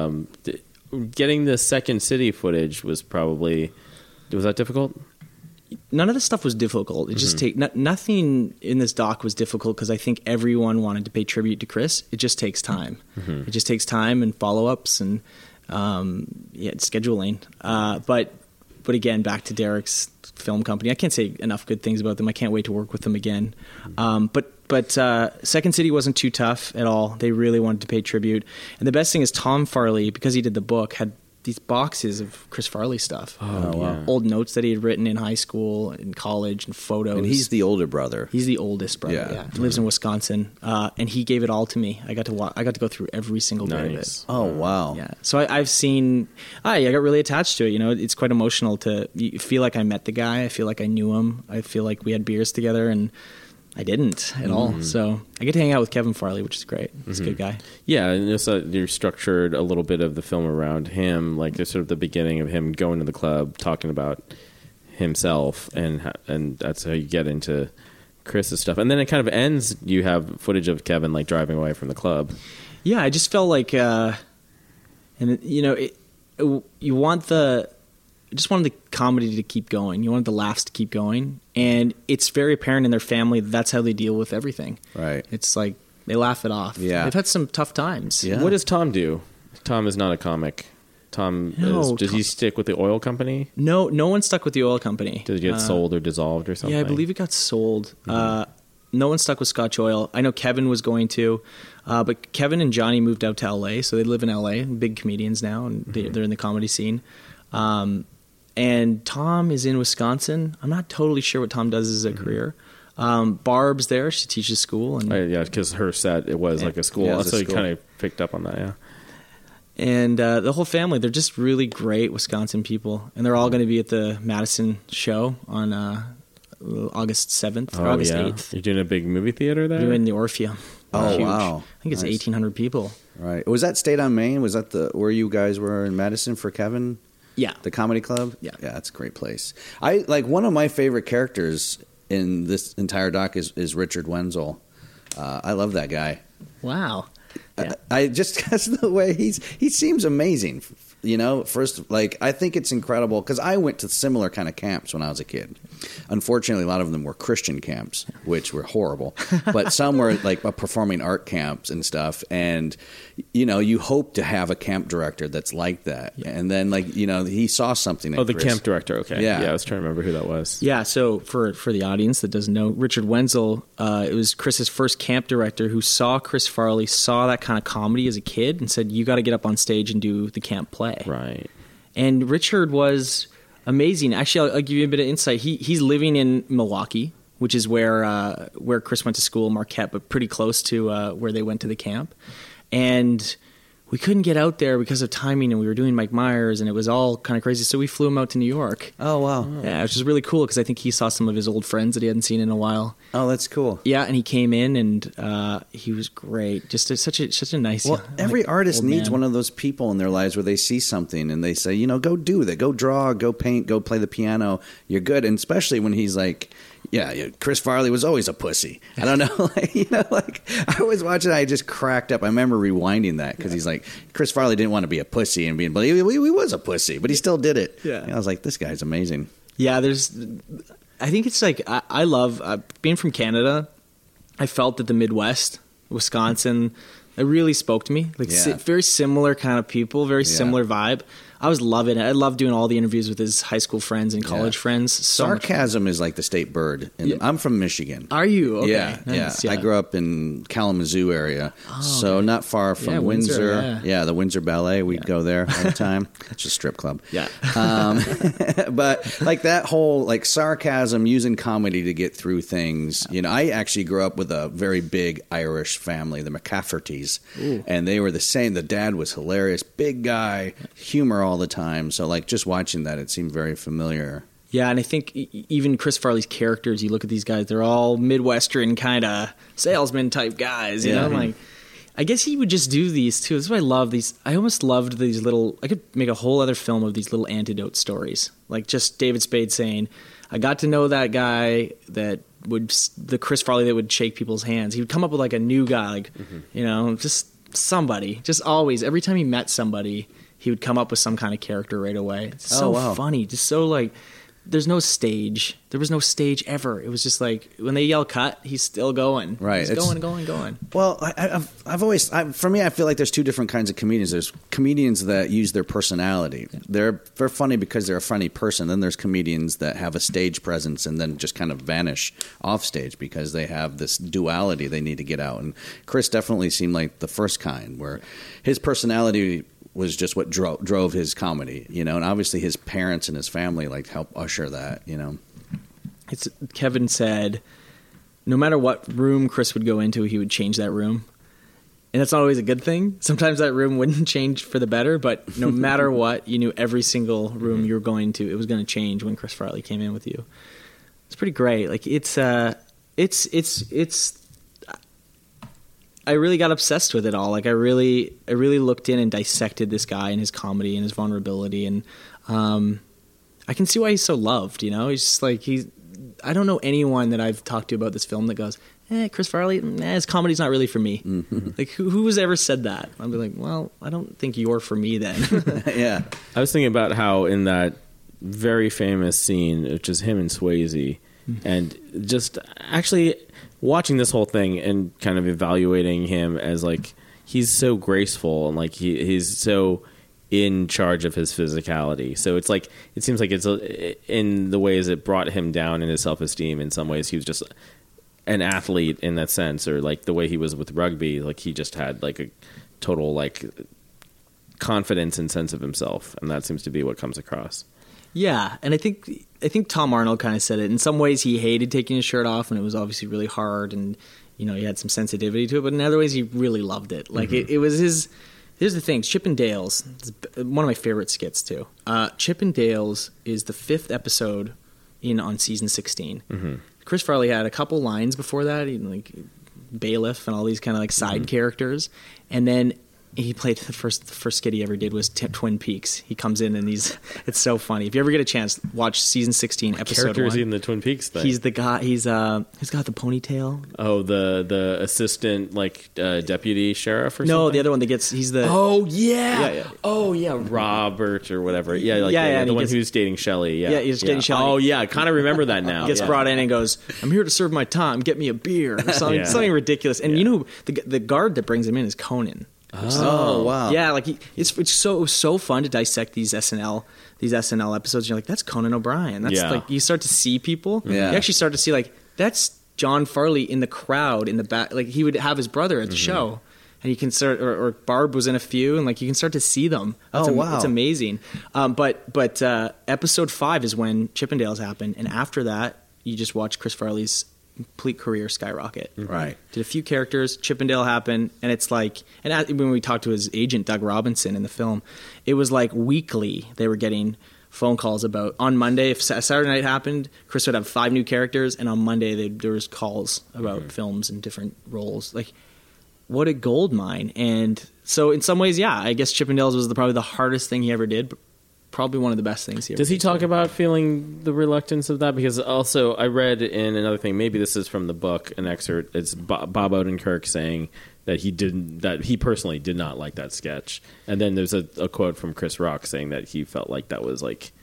Speaker 2: Getting the Second City footage was that difficult?
Speaker 3: None of the stuff was difficult. It just nothing in this doc was difficult, because I think everyone wanted to pay tribute to Chris. It just takes time. It just takes time and follow-ups and scheduling. But again, back to Derek's film company. I can't say enough good things about them. I can't wait to work with them again. But Second City wasn't too tough at all. They really wanted to pay tribute. And the best thing is Tom Farley, because he did the book, had these boxes of Chris Farley stuff. Old notes that he had written in high school and college and photos.
Speaker 1: And he's the older brother.
Speaker 3: He's the oldest brother. Yeah. He lives in Wisconsin. And he gave it all to me. I got to go through every single bit of it.
Speaker 1: Oh, wow.
Speaker 3: Yeah. So I've seen, I got really attached to it. You know, it's quite emotional to feel like I met the guy. I feel like I knew him. I feel like we had beers together, and I didn't at all. So I get to hang out with Kevin Farley, which is great. He's a good guy.
Speaker 2: Yeah, and you structured a little bit of the film around him, like there's sort of the beginning of him going to the club, talking about himself, and that's how you get into Chris's stuff. And then it kind of ends, you have footage of Kevin like driving away from the club.
Speaker 3: Yeah, I just felt like, and you know, you want I just wanted the comedy to keep going. You wanted the laughs to keep going. And it's very apparent in their family that's how they deal with everything.
Speaker 1: Right.
Speaker 3: It's like they laugh it off.
Speaker 1: Yeah.
Speaker 3: They've had some tough times.
Speaker 1: Yeah.
Speaker 2: What does Tom do? Tom is not a comic. Does he stick with the oil company?
Speaker 3: No one stuck with the oil company.
Speaker 2: Did it get sold or dissolved or something?
Speaker 3: Yeah, I believe it got sold. No one stuck with Scotch Oil. I know Kevin was going to, but Kevin and Johnny moved out to LA, so they live in LA, big comedians now, and they're in the comedy scene. And Tom is in Wisconsin. I'm not totally sure what Tom does as a career. Barb's there. She teaches school. And
Speaker 2: yeah, because her set, it was like a school.
Speaker 1: Yeah, it was a
Speaker 2: so
Speaker 1: school.
Speaker 2: you kind of picked up on that, yeah.
Speaker 3: And the whole family, they're just really great Wisconsin people. And they're all going to be at the Madison show on August 7th, or August 8th.
Speaker 2: You're doing a big movie theater there?
Speaker 3: Doing the Orpheum.
Speaker 1: Oh,
Speaker 3: Huge.
Speaker 1: wow.
Speaker 3: I think it's
Speaker 1: Nice.
Speaker 3: 1,800 people.
Speaker 1: Right. Was that State on Main? Was that where you guys were in Madison for Kevin?
Speaker 3: Yeah.
Speaker 1: The comedy club?
Speaker 3: Yeah.
Speaker 1: Yeah, that's a great place. I like one of my favorite characters in this entire doc is Richard Wenzel. I love that guy.
Speaker 3: Wow. Yeah.
Speaker 1: I just because the way he seems amazing. You know, first, like, I think it's incredible because I went to similar kind of camps when I was a kid. Unfortunately, a lot of them were Christian camps, which were horrible. But some were like performing art camps and stuff. And, you know, you hope to have a camp director that's like that. Yeah. And then, like, you know, he saw something.
Speaker 2: The camp director. Okay.
Speaker 1: Yeah.
Speaker 2: I was trying to remember who that was.
Speaker 3: Yeah, so for the audience that doesn't know, Richard Wenzel, it was Chris's first camp director who saw Chris Farley, saw that kind of comedy as a kid, and said, you got to get up on stage and do the camp play.
Speaker 2: Right.
Speaker 3: And Richard was amazing. Actually, I'll give you a bit of insight. He's living in Milwaukee, which is where Chris went to school, Marquette, but pretty close to where they went to the camp. And we couldn't get out there because of timing, and we were doing Mike Myers, and it was all kind of crazy. So we flew him out to New York.
Speaker 1: Oh, wow.
Speaker 3: Yeah, which is really cool because I think he saw some of his old friends that he hadn't seen in a while.
Speaker 1: Oh, that's cool.
Speaker 3: Yeah, and he came in, and he was great. Just such a nice.
Speaker 1: Well, every artist
Speaker 3: old
Speaker 1: needs
Speaker 3: man.
Speaker 1: one of those people in their lives where they see something and they say, you know, go do that, go draw, go paint, go play the piano. You're good, and especially when he's like, yeah, Chris Farley was always a pussy. I don't know, like, you know, like I was watching, I just cracked up. I remember rewinding that because he's like, Chris Farley didn't want to be a pussy and being, but he was a pussy, but he still did it.
Speaker 3: Yeah.
Speaker 1: And I was like, this guy's amazing.
Speaker 3: Yeah, I think it's like I love being from Canada. I felt that the Midwest, Wisconsin, it really spoke to me. Like
Speaker 1: Yeah.
Speaker 3: very similar kind of people, very similar vibe. I was loving it. I love doing all the interviews with his high school friends and college friends. So much
Speaker 1: Sarcasm is like the state bird. And I'm from Michigan.
Speaker 3: Are you? Okay.
Speaker 1: Yeah,
Speaker 3: Nice.
Speaker 1: yeah. I grew up in Kalamazoo area, so not far from
Speaker 3: Yeah,
Speaker 1: Windsor.
Speaker 3: yeah.
Speaker 1: The Windsor Ballet. We'd go there all the time. It's a strip club.
Speaker 3: Yeah.
Speaker 1: But like that whole like sarcasm, using comedy to get through things. You know, I actually grew up with a very big Irish family, the McCaffertys, and they were the same. The dad was hilarious, big guy, humor all the time. So like just watching that, it seemed very familiar.
Speaker 3: Yeah, and I think even Chris Farley's characters, you look at these guys, they're all Midwestern kind of salesman type guys, you know? Like, I guess he would just do these too. That's why I love these. I almost loved these little, I could make a whole other film of these little antidote stories. Like just David Spade saying, I got to know that guy the Chris Farley that would shake people's hands. He would come up with like a new guy, like, you know, just somebody, just always, every time he met somebody, he would come up with some kind of character right away. It's so funny. Just so like, there's no stage. There was no stage ever. It was just like when they yell cut, he's still going.
Speaker 1: Right.
Speaker 3: He's going.
Speaker 1: Well, I've always, for me, I feel like there's two different kinds of comedians. There's comedians that use their personality. Yeah. They're funny because they're a funny person. Then there's comedians that have a stage presence and then just kind of vanish off stage because they have this duality they need to get out. And Chris definitely seemed like the first kind, where his personality was just what drove his comedy, you know, and obviously his parents and his family like help usher that, you know.
Speaker 3: Kevin said, no matter what room Chris would go into, he would change that room. And that's not always a good thing. Sometimes that room wouldn't change for the better, but no matter what, you knew every single room you were going to, it was going to change when Chris Farley came in with you. It's pretty great. Like it's I really got obsessed with it all. Like I really looked in and dissected this guy and his comedy and his vulnerability, and I can see why he's so loved. You know, he's just like I don't know anyone that I've talked to about this film that goes, Chris Farley, his comedy's not really for me. Mm-hmm. Like who has ever said that? I'd be like, well, I don't think you're for me then.
Speaker 1: Yeah,
Speaker 2: I was thinking about how in that very famous scene, which is him and Swayze, and just actually watching this whole thing and kind of evaluating him as like he's so graceful and like he's so in charge of his physicality. So it's like it seems like it's in the ways it brought him down in his self-esteem. In some ways, he was just an athlete in that sense, or like the way he was with rugby. Like he just had like a total like confidence and sense of himself, and that seems to be what comes across.
Speaker 3: Yeah, and I think Tom Arnold kind of said it. In some ways, he hated taking his shirt off, and it was obviously really hard, and he had some sensitivity to it. But in other ways, he really loved it. Like it was his. Here's the thing: Chip and Dale's, one of my favorite skits too. Chip and Dale's is the 5th episode on season 16. Mm-hmm. Chris Farley had a couple lines before that, like bailiff and all these kind of like side characters, and then he played the first skit he ever did was Twin Peaks. He comes in and it's so funny. If you ever get a chance, watch season 16, episode 1.
Speaker 2: Character is he in the Twin Peaks thing?
Speaker 3: He's the guy. He's got the ponytail.
Speaker 2: Oh, the assistant deputy sheriff or something?
Speaker 3: No, the other one that gets. He's the.
Speaker 2: Oh yeah. Oh yeah, Robert or whatever. Yeah, the one who's dating Shelley. Yeah,
Speaker 3: he's dating Shelley.
Speaker 2: Oh yeah, I kind of remember that now.
Speaker 3: Gets brought in and goes, "I'm here to serve my time. Get me a beer." Or something, something ridiculous. And the guard that brings him in is Conan.
Speaker 1: Oh wow!
Speaker 3: Yeah, like it's so fun to dissect these SNL episodes. You're like, that's Conan O'Brien. That's like you start to see people.
Speaker 1: Yeah.
Speaker 3: You actually start to see like that's John Farley in the crowd in the back. Like he would have his brother at the show, and you can start or Barb was in a few, and like you can start to see them.
Speaker 1: Wow,
Speaker 3: it's amazing. But episode 5 is when Chippendales happened, and after that, you just watch Chris Farley's complete career skyrocket.
Speaker 1: Right.
Speaker 3: Did a few characters, Chippendale happened, and it's like, and when we talked to his agent, Doug Robinson, in the film, it was like weekly they were getting phone calls about, on Monday, if Saturday night happened, Chris would have 5 new characters, and on Monday there was calls about films and different roles. Like, what a gold mine. And so in some ways, yeah, I guess Chippendales was probably the hardest thing he ever did, but probably one of the best things he ever did.
Speaker 2: Does he talk about feeling the reluctance of that? Because also I read in another thing, maybe this is from the book, an excerpt, it's Bob Odenkirk saying that he personally did not like that sketch. And then there's a quote from Chris Rock saying that he felt like that was like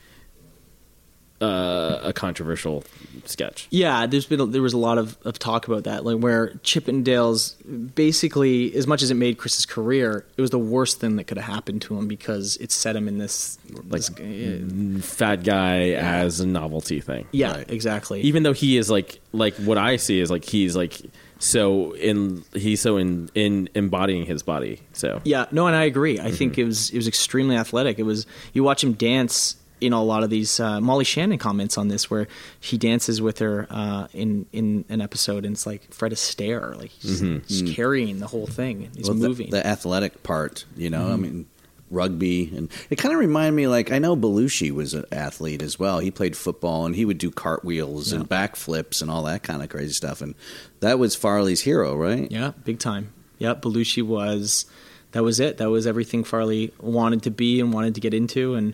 Speaker 2: a controversial sketch.
Speaker 3: Yeah, there was a lot of talk about that, like where Chippendales basically, as much as it made Chris's career, it was the worst thing that could have happened to him because it set him in this
Speaker 2: fat guy as a novelty thing.
Speaker 3: Yeah,
Speaker 1: right.
Speaker 3: Exactly.
Speaker 2: Even though he is like what I see is like he's like so in embodying his body. So
Speaker 3: yeah, no, and I agree. I think it was extremely athletic. It was, you watch him dance. A lot of these Molly Shannon comments on this, where he dances with her in an episode, and it's like Fred Astaire, like he's carrying the whole thing. He's moving.
Speaker 1: The athletic part, I mean, rugby, and it kind of reminded me. Like, I know Belushi was an athlete as well. He played football, and he would do cartwheels and backflips and all that kind of crazy stuff. And that was Farley's hero, right?
Speaker 3: Yeah, big time. Yeah, Belushi was. That was it. That was everything Farley wanted to be and wanted to get into, and.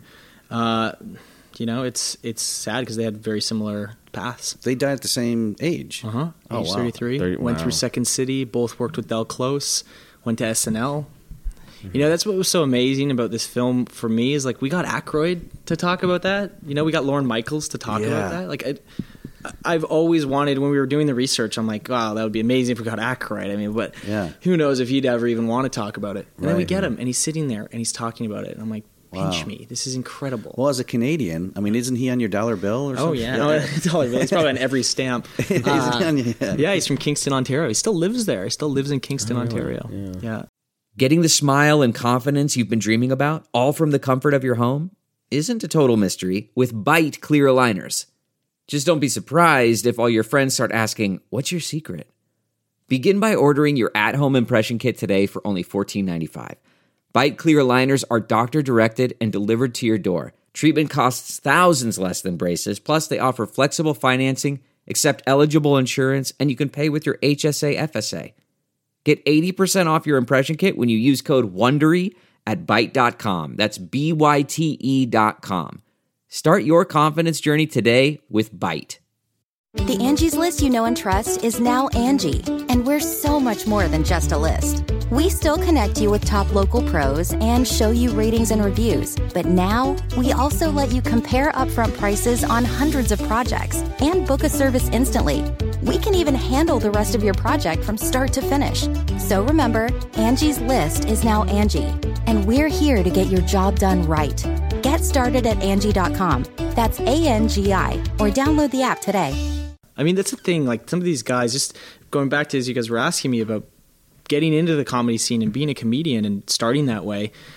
Speaker 3: It's sad because they had very similar paths.
Speaker 1: They died at the same age.
Speaker 3: Age
Speaker 1: wow.
Speaker 3: 33. Went through Second City. Both worked with Del Close. Went to SNL. That's what was so amazing about this film for me is like we got Aykroyd to talk about that. We got Lorne Michaels to talk about that. Like I've always wanted, when we were doing the research, I'm like, wow, that would be amazing if we got Aykroyd. I mean, but who knows if he'd ever even want to talk about it. And then we get him, and he's sitting there, and he's talking about it. And I'm like, pinch me. This is incredible.
Speaker 1: Well, as a Canadian, I mean, isn't he on your dollar bill or something?
Speaker 3: Oh, yeah. Dollar bill. He's probably on every stamp. He's from Kingston, Ontario. He still lives there. He still lives in Kingston, Ontario. Yeah.
Speaker 6: Getting the smile and confidence you've been dreaming about, all from the comfort of your home, isn't a total mystery with Byte clear aligners. Just don't be surprised if all your friends start asking, what's your secret? Begin by ordering your at-home impression kit today for only $14.95. Byte clear aligners are doctor-directed and delivered to your door. Treatment costs thousands less than braces, plus they offer flexible financing, accept eligible insurance, and you can pay with your HSA FSA. Get 80% off your impression kit when you use code WONDERY at Byte.com. That's BYTE.com. Start your confidence journey today with Byte.
Speaker 7: The Angie's List you know and trust is now Angie, and we're so much more than just a list. We still connect you with top local pros and show you ratings and reviews, but now we also let you compare upfront prices on hundreds of projects and book a service instantly. We can even handle the rest of your project from start to finish. So remember, Angie's List is now Angie, and we're here to get your job done right. Get started at Angie.com. That's ANGI, or download the app today.
Speaker 3: I mean, that's the thing. Like, some of these guys, just going back to, as you guys were asking me about getting into the comedy scene and being a comedian and starting that way,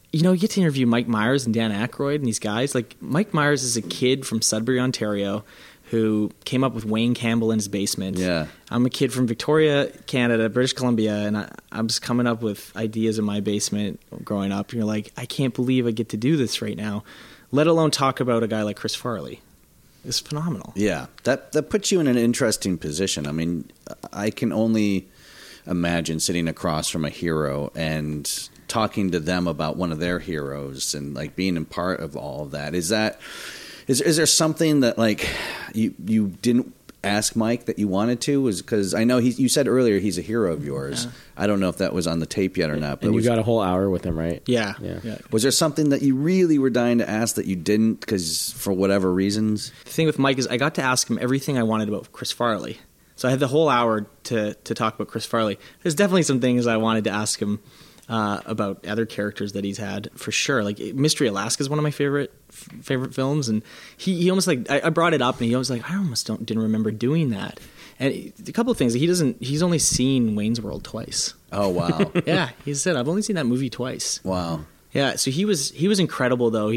Speaker 3: you get to interview Mike Myers and Dan Aykroyd and these guys. Like, Mike Myers is a kid from Sudbury, Ontario, who came up with Wayne Campbell in his basement.
Speaker 1: Yeah.
Speaker 3: I'm a kid from Victoria, Canada, British Columbia, and I'm just coming up with ideas in my basement growing up. And you're like, I can't believe I get to do this right now, let alone talk about a guy like Chris Farley. It's phenomenal.
Speaker 1: Yeah, that puts you in an interesting position. I mean, I can only imagine sitting across from a hero and talking to them about one of their heroes and like being a part of all of that. Is there something that like you didn't ask Mike that you wanted to? Was because I know you said earlier he's a hero of yours. Yeah. I don't know if that was on the tape yet or not. But
Speaker 2: and you got a whole hour with him, right?
Speaker 3: Yeah.
Speaker 1: Was there something that you really were dying to ask that you didn't because for whatever reasons?
Speaker 3: The thing with Mike is I got to ask him everything I wanted about Chris Farley. So I had the whole hour to talk about Chris Farley. There's definitely some things I wanted to ask him about other characters that he's had, for sure. Like Mystery Alaska is one of my favorite films, and he almost like I brought it up, and he almost like I almost didn't remember doing that. And a couple of things, he's only seen Wayne's World twice.
Speaker 1: Oh wow!
Speaker 3: Yeah, he said I've only seen that movie twice.
Speaker 1: Wow.
Speaker 3: Yeah, so he was incredible though.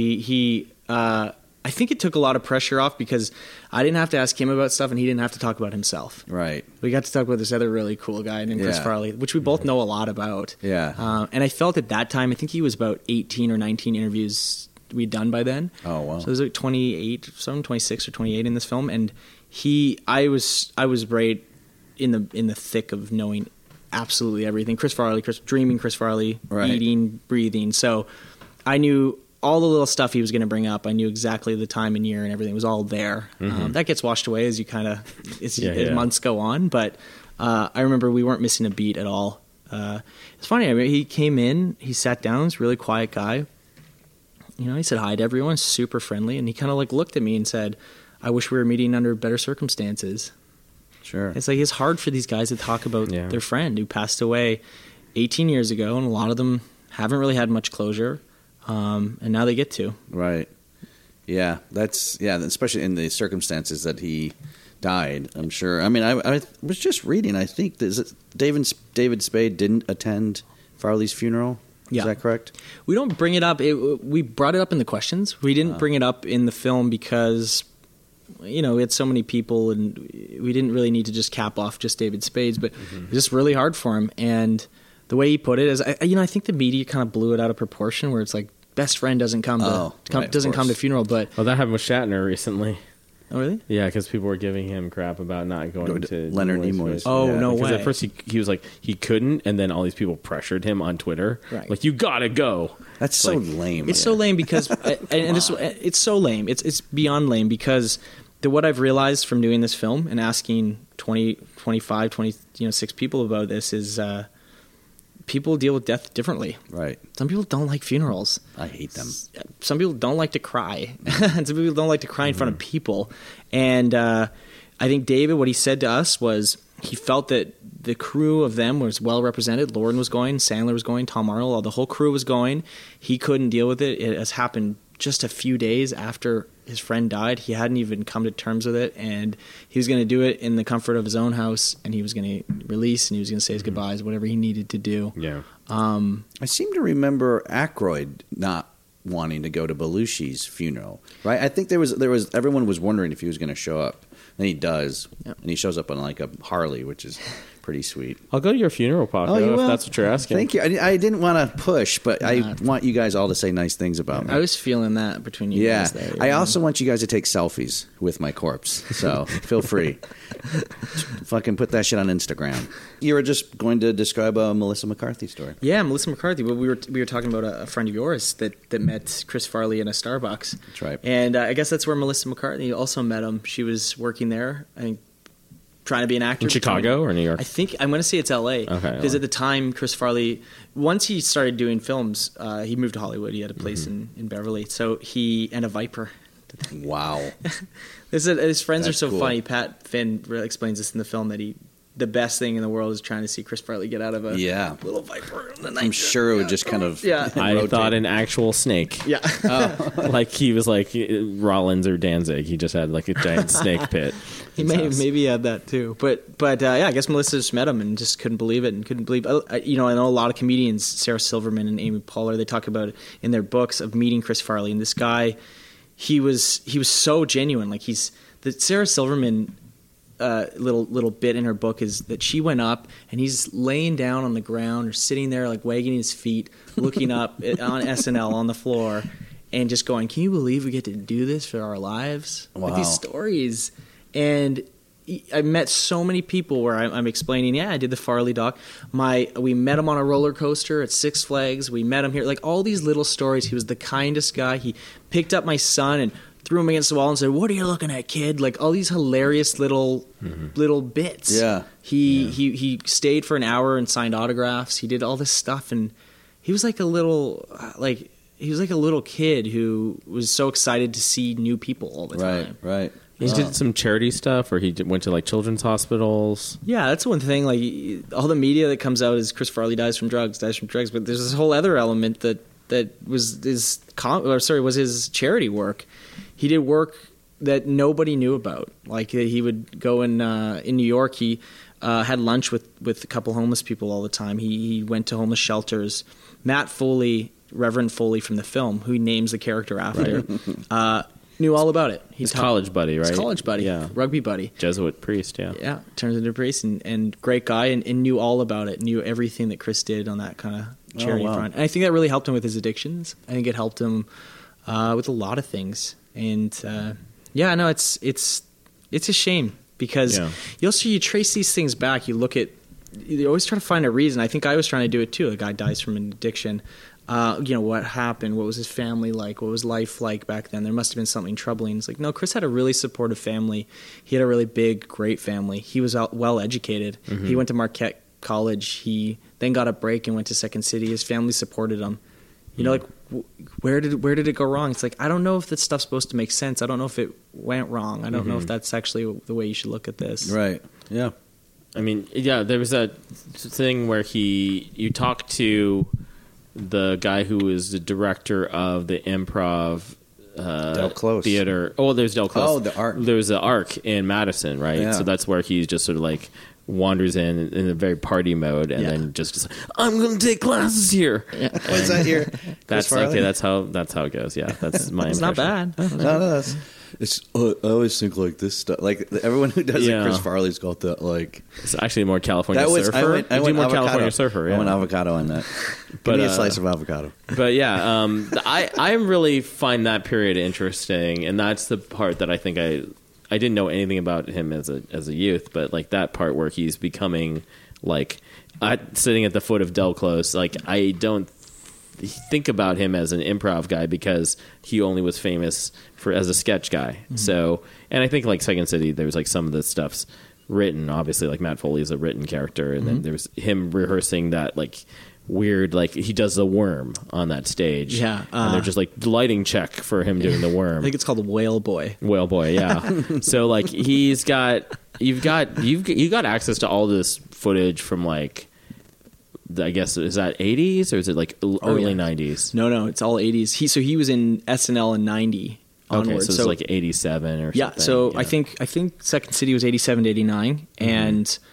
Speaker 3: I think it took a lot of pressure off because I didn't have to ask him about stuff and he didn't have to talk about himself.
Speaker 1: Right.
Speaker 3: We got to talk about this other really cool guy named Chris Farley, which we both know a lot about.
Speaker 1: Yeah.
Speaker 3: And I felt at that time, I think he was about 18 or 19 interviews we'd done by then.
Speaker 1: Oh, wow.
Speaker 3: So it was like 26 or 28 in this film. And I was right in the thick of knowing absolutely everything. Chris Farley, Chris Farley,
Speaker 1: right.
Speaker 3: Eating, breathing. So I knew all the little stuff he was going to bring up. I knew exactly the time and year and everything was all there.
Speaker 1: Mm-hmm.
Speaker 3: That gets washed away as you as months go on. But I remember we weren't missing a beat at all. It's funny. I mean, he came in, he sat down, he's a really quiet guy. He said hi to everyone, super friendly. And he kind of like looked at me and said, I wish we were meeting under better circumstances.
Speaker 1: Sure.
Speaker 3: It's like it's hard for these guys to talk about their friend who passed away 18 years ago. And a lot of them haven't really had much closure. And now they get to.
Speaker 1: Right. Yeah, especially in the circumstances that he died, I'm sure. I mean, I was just reading, I think David Spade didn't attend Farley's funeral.
Speaker 3: Yeah.
Speaker 1: Is that correct?
Speaker 3: We don't bring it up. We brought it up in the questions. We didn't bring it up in the film because, we had so many people and we didn't really need to just cap off just David Spade's, but it was just really hard for him. And the way he put it is, I think the media kind of blew it out of proportion where it's like best friend doesn't come to funeral, but
Speaker 2: that happened with Shatner recently.
Speaker 3: Oh really?
Speaker 2: Yeah, because people were giving him crap about not going to
Speaker 1: Leonard Nimoy's.
Speaker 3: Oh
Speaker 2: yeah,
Speaker 3: no way!
Speaker 2: Because at first he was like he couldn't, and then all these people pressured him on Twitter, like you gotta go.
Speaker 1: That's so lame.
Speaker 3: It's so lame because it's so lame. It's beyond lame because what I've realized from doing this film and asking 20, 25, 26 people about this is people deal with death differently.
Speaker 1: Right.
Speaker 3: Some people don't like funerals.
Speaker 1: I hate them.
Speaker 3: Some people don't like to cry. And some people don't like to cry in front of people. And I think David, what he said to us was he felt that the crew of them was well represented. Lauren was going, Sandler was going, Tom Arnold, the whole crew was going. He couldn't deal with it. It has happened just a few days after his friend died. He hadn't even come to terms with it, and he was going to do it in the comfort of his own house, and he was going to release, and he was going to say his goodbyes, whatever he needed to do.
Speaker 2: Yeah.
Speaker 1: I seem to remember Aykroyd not wanting to go to Belushi's funeral, right? I think there was everyone was wondering if he was going to show up. And he does, and he shows up on like a Harley, which is pretty sweet.
Speaker 2: I'll go to your funeral, Paco, if that's what you're asking.
Speaker 1: Thank you. I didn't want to push, but I want you guys all to say nice things about me.
Speaker 3: I was feeling that between you guys there.
Speaker 1: I also want you guys to take selfies with my corpse, so feel free. Fucking put that shit on Instagram. You were just going to describe a Melissa McCarthy story.
Speaker 3: Yeah, Melissa McCarthy. Well, we were talking about a friend of yours that met Chris Farley in a Starbucks.
Speaker 1: That's right.
Speaker 3: And I guess that's where Melissa McCarthy also met him. She was working there, I think, trying to be an actor.
Speaker 2: In Chicago or New York?
Speaker 3: I think I'm going to say it's L.A.
Speaker 2: Okay.
Speaker 3: Because at the time, Chris Farley, once he started doing films, he moved to Hollywood. He had a place in Beverly. So and a Viper.
Speaker 1: Wow.
Speaker 3: His friends
Speaker 1: That's
Speaker 3: are so
Speaker 1: cool.
Speaker 3: funny. Pat Finn really explains this in the film that the best thing in the world is trying to see Chris Farley get out of a little viper in the night.
Speaker 1: I'm sure it would just kind of
Speaker 2: I
Speaker 1: rotate.
Speaker 2: thought an actual snake.
Speaker 3: Yeah.
Speaker 2: Like he was like Rollins or Danzig. He just had like a giant snake pit.
Speaker 3: He maybe had that too. But yeah, I guess Melissa just met him and just couldn't believe it and couldn't believe. I know a lot of comedians, Sarah Silverman and Amy Poehler, they talk about it in their books of meeting Chris Farley, and this guy, he was so genuine. Like Sarah Silverman. Little bit in her book is that she went up and he's laying down on the ground or sitting there like wagging his feet, looking up on SNL on the floor, and just going, "Can you believe we get to do this for our lives?"
Speaker 1: Wow.
Speaker 3: Like these stories. And I met so many people where I'm explaining, I did the Farley doc. We met him on a roller coaster at Six Flags. We met him here. Like all these little stories. He was the kindest guy. He picked up my son and threw him against the wall and said, "What are you looking at, kid?" Like all these hilarious little bits.
Speaker 1: Yeah.
Speaker 3: He stayed for an hour and signed autographs. He did all this stuff, and he was like a little kid who was so excited to see new people all the time.
Speaker 1: Right.
Speaker 2: He did some charity stuff, or he went to like children's hospitals.
Speaker 3: Yeah, that's one thing. Like all the media that comes out is Chris Farley dies from drugs, but there's this whole other element that was his charity work. He did work that nobody knew about. Like he would go in New York. He had lunch with a couple homeless people all the time. He went to homeless shelters. Matt Foley, Reverend Foley from the film, who he names the character after, knew all about it.
Speaker 2: His college buddy, right?
Speaker 3: His college buddy,
Speaker 2: yeah,
Speaker 3: rugby buddy,
Speaker 2: Jesuit priest,
Speaker 3: yeah, turns into a priest and great guy and knew all about it. Knew everything that Chris did on that kind of charity front. And I think that really helped him with his addictions. I think it helped him with a lot of things. And it's a shame because you trace these things back. You always try to find a reason. I think I was trying to do it too. A guy dies from an addiction. What happened? What was his family like? What was life like back then? There must have been something troubling. It's like, no, Chris had a really supportive family. He had a really big, great family. He was well educated. Mm-hmm. He went to Marquette College. He then got a break and went to Second City. His family supported him. Like where did it go wrong? It's like, I don't know if this stuff's supposed to make sense. I don't know if it went wrong. I don't know if that's actually the way you should look at this.
Speaker 1: Right. Yeah.
Speaker 2: I mean, there was a thing where you talked to the guy who was the director of the improv
Speaker 1: Del Close
Speaker 2: theater. Oh, there's Del Close.
Speaker 1: Oh, the Arc.
Speaker 2: There's the Arc in Madison, right?
Speaker 1: Yeah.
Speaker 2: So that's where he's just sort of like wanders in a very party mode, and then just I'm going to take classes here.
Speaker 1: Yeah. What's that here?
Speaker 2: That's okay. That's how it goes. Yeah, that's my.
Speaker 3: It's not bad.
Speaker 1: No, I always think like this stuff. Like everyone who does it, Chris Farley's got that. Like
Speaker 2: it's actually more California Surfer.
Speaker 1: I went
Speaker 2: more
Speaker 1: avocado.
Speaker 2: California Surfer. Yeah.
Speaker 1: I went avocado on that. Give me a slice of avocado.
Speaker 2: But yeah, I really find that period interesting, and that's the part that I think I didn't know anything about him as a youth, but like that part where he's becoming like sitting at the foot of Del Close. Like I don't think about him as an improv guy because he only was famous as a sketch guy. Mm-hmm. So, and I think like Second City, there's like some of the stuff's written. Obviously, like Matt Foley is a written character, and then there's him rehearsing that like weird, like he does the worm on that stage.
Speaker 3: Yeah,
Speaker 2: and they're just like lighting check for him doing the worm.
Speaker 3: I think it's called Whale Boy.
Speaker 2: Whale Boy, yeah. So like you've got access to all this footage from like. I guess, is that 80s or is it like early 90s?
Speaker 3: No, it's all 80s. He was in SNL in 90 onward.
Speaker 2: Okay, so it's like 87 or something.
Speaker 3: Yeah, so yeah. I think Second City was 87 to 89, and
Speaker 2: this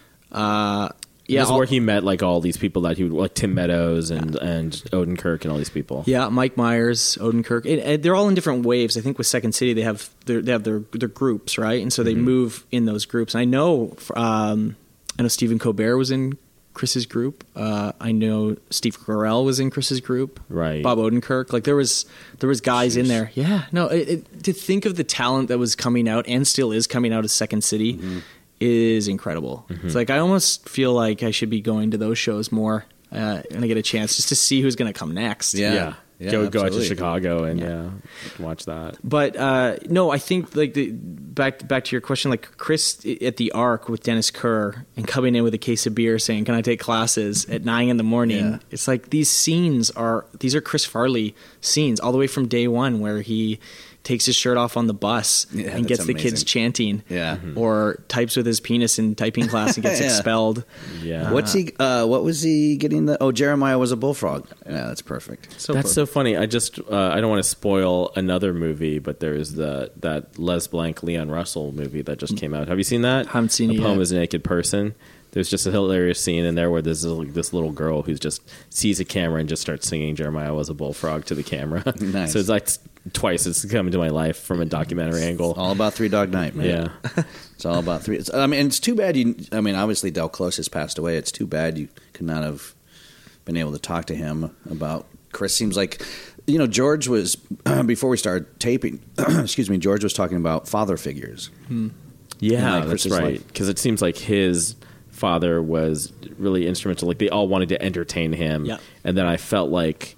Speaker 2: is where he met like all these people that he would like Tim Meadows and Odenkirk and all these people.
Speaker 3: Yeah, Mike Myers, Odenkirk. And they're all in different waves. I think with Second City they have their groups, right? And so they move in those groups. And I know Stephen Colbert was in Chris's group. I know Steve Carell was in Chris's group.
Speaker 2: Right.
Speaker 3: Bob Odenkirk. Like there was guys in there. Yeah. No. To think of the talent that was coming out and still is coming out of Second City is incredible. It's like I almost feel like I should be going to those shows more when I get a chance, just to see who's going to come next.
Speaker 1: Yeah. Yeah,
Speaker 2: go out to
Speaker 1: absolutely.
Speaker 2: Chicago and watch that.
Speaker 3: But no, I think like back to your question, like Chris at the Arc with Dennis Kerr and coming in with a case of beer saying, "Can I take classes at 9 a.m?"
Speaker 1: Yeah.
Speaker 3: It's like these are Chris Farley scenes all the way from day one, where he takes his shirt off on the bus and
Speaker 1: that's
Speaker 3: gets the kids
Speaker 1: amazing.
Speaker 3: chanting,
Speaker 1: Yeah.
Speaker 3: or types with his penis in typing class and gets
Speaker 1: Yeah.
Speaker 3: expelled.
Speaker 2: Yeah.
Speaker 1: What's he? What was he getting? Jeremiah was a bullfrog. Yeah, that's perfect.
Speaker 2: That's so funny. I just I don't want to spoil another movie, but there's that Les Blanc Leon Russell movie that just came out. Have you seen that?
Speaker 3: Haven't seen it
Speaker 2: A Poem
Speaker 3: yet.
Speaker 2: is a Naked Person. There's just a hilarious scene in there where there's this little girl who just sees a camera and just starts singing "Jeremiah was a bullfrog" to the camera.
Speaker 1: Nice.
Speaker 2: So it's like twice it's come into my life from a documentary angle.
Speaker 1: All about Three Dog Night, man.
Speaker 2: Yeah.
Speaker 1: It's all about three. I mean, it's too bad obviously Del Close has passed away. It's too bad you could not have been able to talk to him about Chris. Seems like, George was, before we started taping, excuse me, George was talking about father figures.
Speaker 2: Yeah,
Speaker 1: like
Speaker 2: that's
Speaker 1: Chris's
Speaker 2: right.
Speaker 1: life.
Speaker 2: Because it seems like his father was really instrumental. Like they all wanted to entertain him.
Speaker 3: Yeah.
Speaker 2: And then I felt like,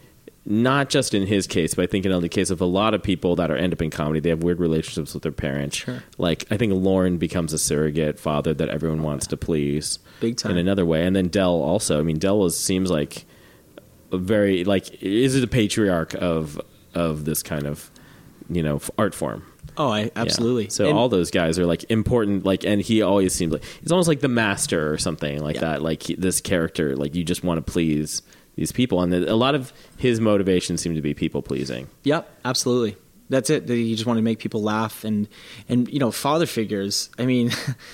Speaker 2: not just in his case, but I think in the case of a lot of people that end up in comedy, they have weird relationships with their parents.
Speaker 3: Sure.
Speaker 2: Like I think Lauren becomes a surrogate father that everyone wants to please.
Speaker 3: Big time.
Speaker 2: In another way. And then Del also. I mean, Del seems like a very, is the patriarch of this kind of, art form.
Speaker 3: Oh, absolutely.
Speaker 2: Yeah. So
Speaker 3: And-
Speaker 2: all those guys are important, and he always seems like it's almost like the master or something like
Speaker 3: Yeah.
Speaker 2: that. Like this character, like you just want to please these people, and a lot of his motivations seem to be people pleasing.
Speaker 3: Yep, absolutely. That's it. That you just want to make people laugh, and father figures. I mean,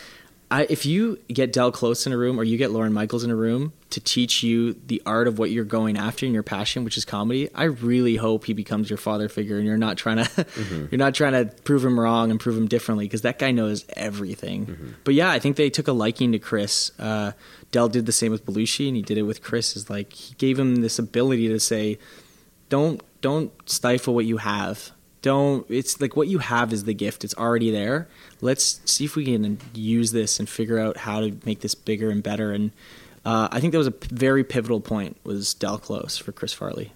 Speaker 3: if you get Del Close in a room, or you get Lorne Michaels in a room to teach you the art of what you're going after and your passion, which is comedy, I really hope he becomes your father figure, and you're not trying to you're not trying to prove him wrong and prove him differently, because that guy knows everything. But yeah, I think they took a liking to Chris. Del did the same with Belushi, and he did it with Chris. Is like he gave him this ability to say, don't stifle what you have. It's like what you have is the gift. It's already there. Let's see if we can use this and figure out how to make this bigger and better. And I think that was a very pivotal point, was Del Close for Chris Farley.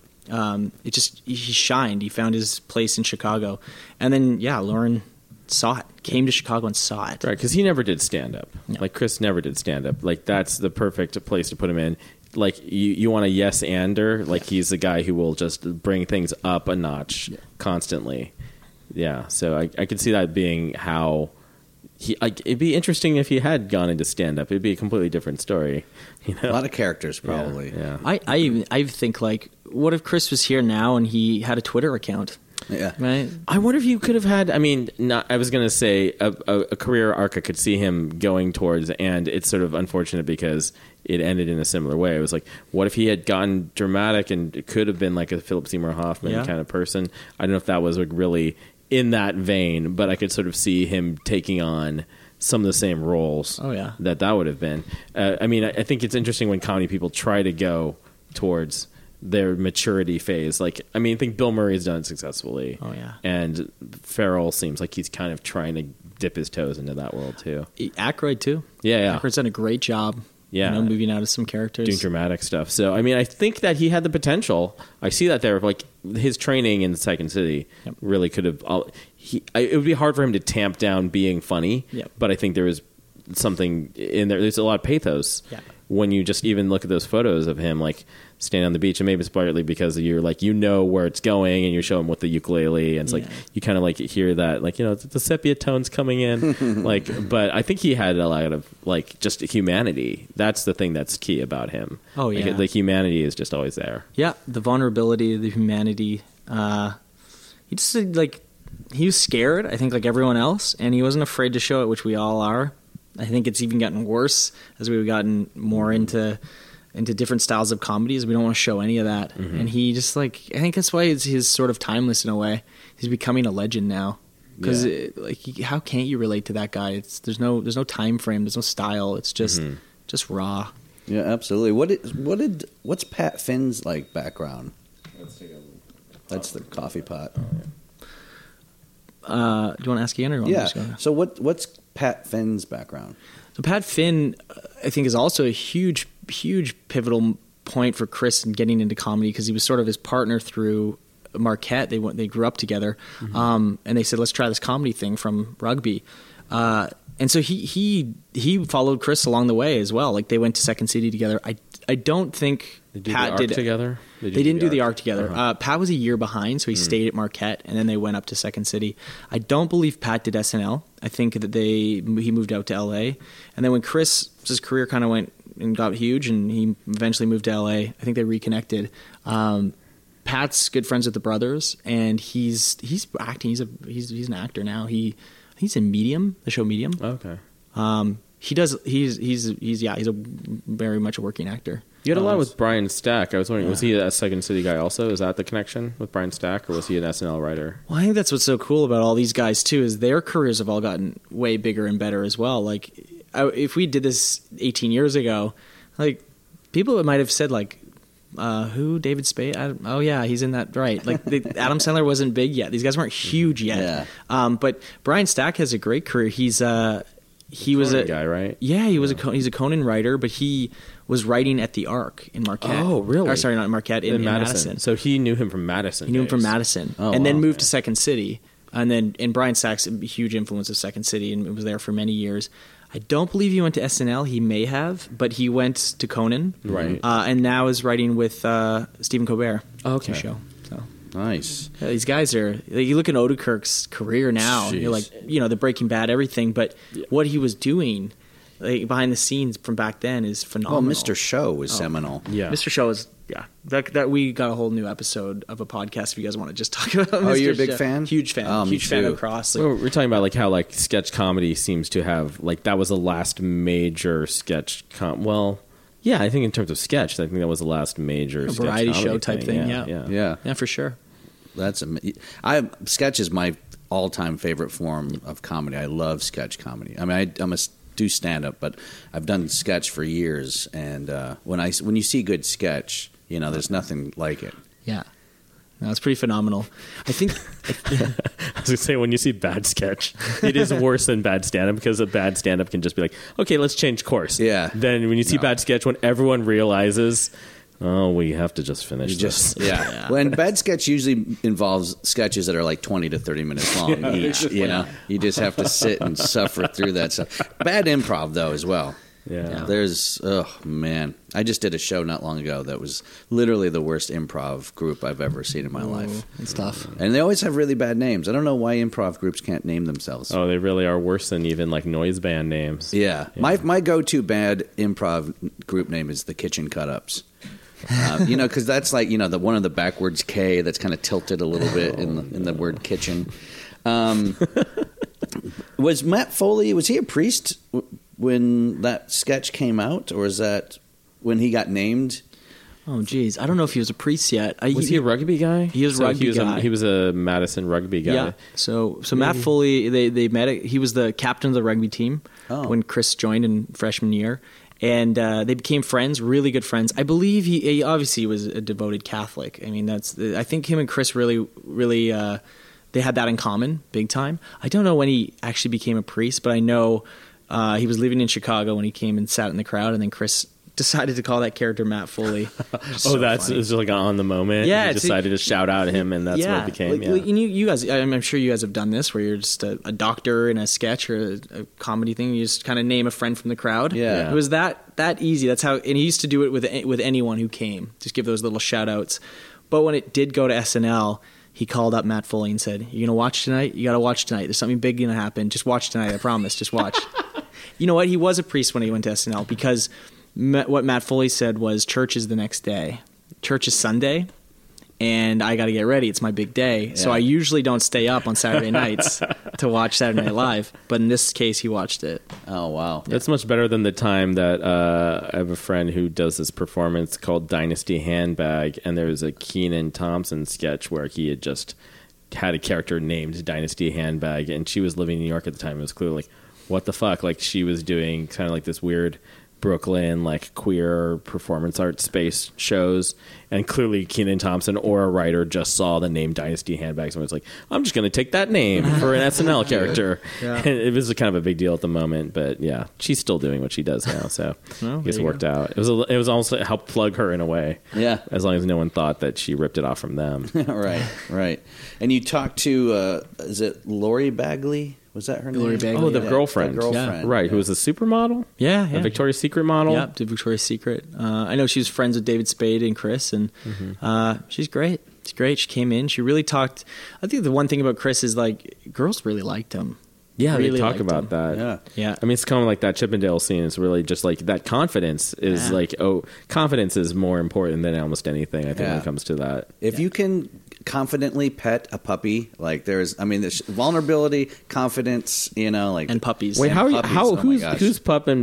Speaker 3: He shined. He found his place in Chicago. And then, Lauren saw it, came to Chicago and saw it.
Speaker 2: Right, because he never did stand up.
Speaker 3: No.
Speaker 2: Like Chris never did stand up. Like that's the perfect place to put him in. Like you want a yes-ander. Like he's the guy who will just bring things up a notch constantly. Yeah, so I could see that being how it'd be interesting if he had gone into stand up. It'd be a completely different story.
Speaker 1: A lot of characters, probably.
Speaker 2: Yeah.
Speaker 3: I think, like, what if Chris was here now and he had a Twitter account?
Speaker 1: Yeah.
Speaker 3: Right?
Speaker 2: I wonder if you could have had. I mean, I was going to say a career arc I could see him going towards, and it's sort of unfortunate because it ended in a similar way. It was like, what if he had gotten dramatic and it could have been like a Philip Seymour Hoffman kind of person? I don't know if that was like really in that vein, but I could sort of see him taking on some of the same roles.
Speaker 3: Oh, yeah.
Speaker 2: that would have been. I mean, I think it's interesting when comedy people try to go towards their maturity phase. Like, I mean, I think Bill Murray's done it successfully.
Speaker 3: Oh, yeah.
Speaker 2: And Farrell seems like he's kind of trying to dip his toes into that world too.
Speaker 3: Aykroyd, too.
Speaker 2: Yeah.
Speaker 3: Aykroyd's done a great job.
Speaker 2: Yeah.
Speaker 3: Moving out of some characters.
Speaker 2: Doing dramatic stuff. So, I mean, I think that he had the potential. I see that there. Like, his training in Second City really could have... it would be hard for him to tamp down being funny, but I think there was something in there. There's a lot of pathos when you just even look at those photos of him, like, standing on the beach, and maybe it's partly because you're like, where it's going, and you show him with the ukulele, and it's like, you kind of like hear that, like, the sepia tones coming in, like, but I think he had a lot of, like, just humanity. That's the thing that's key about him.
Speaker 3: Oh, yeah.
Speaker 2: Like, the humanity is just always there.
Speaker 3: Yeah, the vulnerability, the humanity. He just, like, he was scared, I think, like everyone else, and he wasn't afraid to show it, which we all are. I think it's even gotten worse as we've gotten more into different styles of comedies. We don't want to show any of that. And he just, like, I think that's why he's sort of timeless in a way. He's becoming a legend now. Because how can't you relate to that guy? There's no time frame, there's no style. It's just raw.
Speaker 1: Yeah, absolutely. What's Pat Finn's like background?
Speaker 2: Let's take a look.
Speaker 1: That's the coffee pot.
Speaker 3: Do you want to ask Ian or you want me to just go?
Speaker 1: So what's Pat Finn's background?
Speaker 3: So Pat Finn, I think, is also a huge pivotal point for Chris in getting into comedy because he was sort of his partner through Marquette. They grew up together, and they said, let's try this comedy thing from rugby. And so he followed Chris along the way as well. Like they went to Second City together. I don't think Pat did
Speaker 2: together.
Speaker 3: They didn't do the arc together. Pat was a year behind, so he stayed at Marquette, and then they went up to Second City. I don't believe Pat did SNL. I think that he moved out to LA, and then when Chris's career kind of went and got huge, and he eventually moved to LA, I think they reconnected. Pat's good friends with the brothers, and he's acting. He's an actor now. He's in Medium, the show Medium.
Speaker 2: Okay.
Speaker 3: He's a very much a working actor.
Speaker 2: You had a lot with Brian Stack. I was wondering, was he a Second City guy also? Is that the connection with Brian Stack, or was he an SNL writer?
Speaker 3: Well, I think that's what's so cool about all these guys too, is their careers have all gotten way bigger and better as well. Like, if we did this 18 years ago, like people might have said like, who, David Spade? Oh yeah, he's in that, right? Like Adam Sandler wasn't big yet. These guys weren't huge yet.
Speaker 1: Yeah.
Speaker 3: But Brian Stack has a great career. He was a
Speaker 2: guy, right?
Speaker 3: Yeah, he's a Conan writer, but he was writing at the Arc in Marquette.
Speaker 2: Oh, really?
Speaker 3: Or, sorry, not Marquette, in Madison.
Speaker 2: So he knew him from Madison.
Speaker 3: He knew him from Madison,
Speaker 1: and
Speaker 3: then moved to Second City, and Brian Stack's a huge influence of Second City, and was there for many years. I don't believe he went to SNL. He may have, but he went to Conan,
Speaker 2: right?
Speaker 3: And now is writing with Stephen Colbert.
Speaker 2: Okay.
Speaker 3: Show. So.
Speaker 1: Nice.
Speaker 3: Yeah, these guys are. Like, you look at Odenkirk's career now. And you're like, the Breaking Bad, everything, but what he was doing behind the scenes from back then is phenomenal.
Speaker 1: Well, Mr. Show was seminal.
Speaker 2: Yeah,
Speaker 3: Mr. Show is that we got a whole new episode of a podcast if you guys want to just talk about. Mr.
Speaker 1: Oh, you're a big
Speaker 3: Show.
Speaker 1: fan?
Speaker 3: Huge fan. Huge fan across.
Speaker 2: Well, we're talking about like how like sketch comedy seems to have like that was the last major sketch. Well, yeah, I think in terms of sketch, I think that was the last major sketch
Speaker 3: variety
Speaker 2: comedy
Speaker 3: show type thing. Yeah, for sure.
Speaker 1: Sketch is my all-time favorite form of comedy. I love sketch comedy. I mean, I'm a do stand-up, but I've done sketch for years, and when you see good sketch, there's nothing like it.
Speaker 3: Yeah. No, it's pretty phenomenal. I think.
Speaker 2: I was going to say, when you see bad sketch, it is worse than bad stand-up, because a bad stand-up can just be like, okay, let's change course.
Speaker 1: Yeah.
Speaker 2: Then when you see bad sketch, when everyone realizes, oh, we have to just finish this.
Speaker 1: Yeah. When bad sketch usually involves sketches that are like 20 to 30 minutes long each. You just have to sit and suffer through that stuff. Bad improv though as well.
Speaker 2: Yeah.
Speaker 1: There's man, I just did a show not long ago that was literally the worst improv group I've ever seen in my life.
Speaker 3: It's tough.
Speaker 1: And they always have really bad names. I don't know why improv groups can't name themselves.
Speaker 2: Oh, they really are worse than even like noise band names.
Speaker 1: Yeah. My go-to bad improv group name is the Kitchen Cut-Ups. Because that's like the one of the backwards K that's kind of tilted a little bit in the word kitchen. Was Matt Foley, was he a priest when that sketch came out, or is that when he got named?
Speaker 3: Oh, geez. I don't know if he was a priest yet.
Speaker 2: Was he a rugby guy?
Speaker 3: He was a rugby guy.
Speaker 2: He was a Madison rugby guy.
Speaker 3: Yeah. So Matt Foley, they met. He was the captain of the rugby team when Chris joined in freshman year. And they became friends, really good friends. I believe he obviously was a devoted Catholic. I mean, I think him and Chris really, they had that in common, big time. I don't know when he actually became a priest, but I know he was living in Chicago when he came and sat in the crowd, and then Chris decided to call that character Matt Foley.
Speaker 2: It's just like on the moment.
Speaker 3: Yeah,
Speaker 2: he decided to shout out at him, and that's what it became.
Speaker 3: You guys, I'm sure you guys have done this, where you're just a doctor in a sketch or a comedy thing. You just kind of name a friend from the crowd.
Speaker 1: Yeah,
Speaker 3: it was that easy. That's how, and he used to do it with anyone who came. Just give those little shout outs. But when it did go to SNL, he called up Matt Foley and said, "You gonna watch tonight? You gotta watch tonight. There's something big gonna happen. Just watch tonight. I promise. Just watch." You know what? He was a priest when he went to SNL, because what Matt Foley said was, church is the next day. Church is Sunday, and I got to get ready. It's my big day. Yeah. So I usually don't stay up on Saturday nights to watch Saturday Night Live. But in this case, he watched it.
Speaker 1: Oh, wow.
Speaker 2: That's much better than the time that I have a friend who does this performance called Dynasty Handbag, and there was a Kenan Thompson sketch where he had just had a character named Dynasty Handbag, and she was living in New York at the time. It was clearly like, what the fuck? Like, she was doing kind of like this weird Brooklyn like queer performance art space shows, and clearly Kenan Thompson or a writer just saw the name Dynasty Handbags and was like, I'm just going to take that name for an SNL character. And it was kind of a big deal at the moment, but yeah, she's still doing what she does now, so I guess it worked out. It was almost helped plug her in a way, as long as no one thought that she ripped it off from them.
Speaker 1: Right. And you talked to is it Lori Bagley? Was that her name?
Speaker 3: Lori Bagley.
Speaker 2: Oh, the girlfriend. Right, who was a supermodel?
Speaker 3: Yeah.
Speaker 2: A Victoria's Secret model?
Speaker 3: Yeah, did Victoria's Secret. I know she was friends with David Spade and Chris, and she's great. She's great. She came in. She really talked. I think the one thing about Chris is, like, girls really liked him.
Speaker 2: Yeah,
Speaker 3: really
Speaker 2: they talk about that.
Speaker 3: Yeah.
Speaker 2: I mean, it's kind of like that Chippendale scene is really just like that confidence is like, confidence is more important than almost anything, I think, when it comes to that.
Speaker 1: If you can confidently pet a puppy, like there's vulnerability, confidence,
Speaker 3: and puppies.
Speaker 2: Wait, who's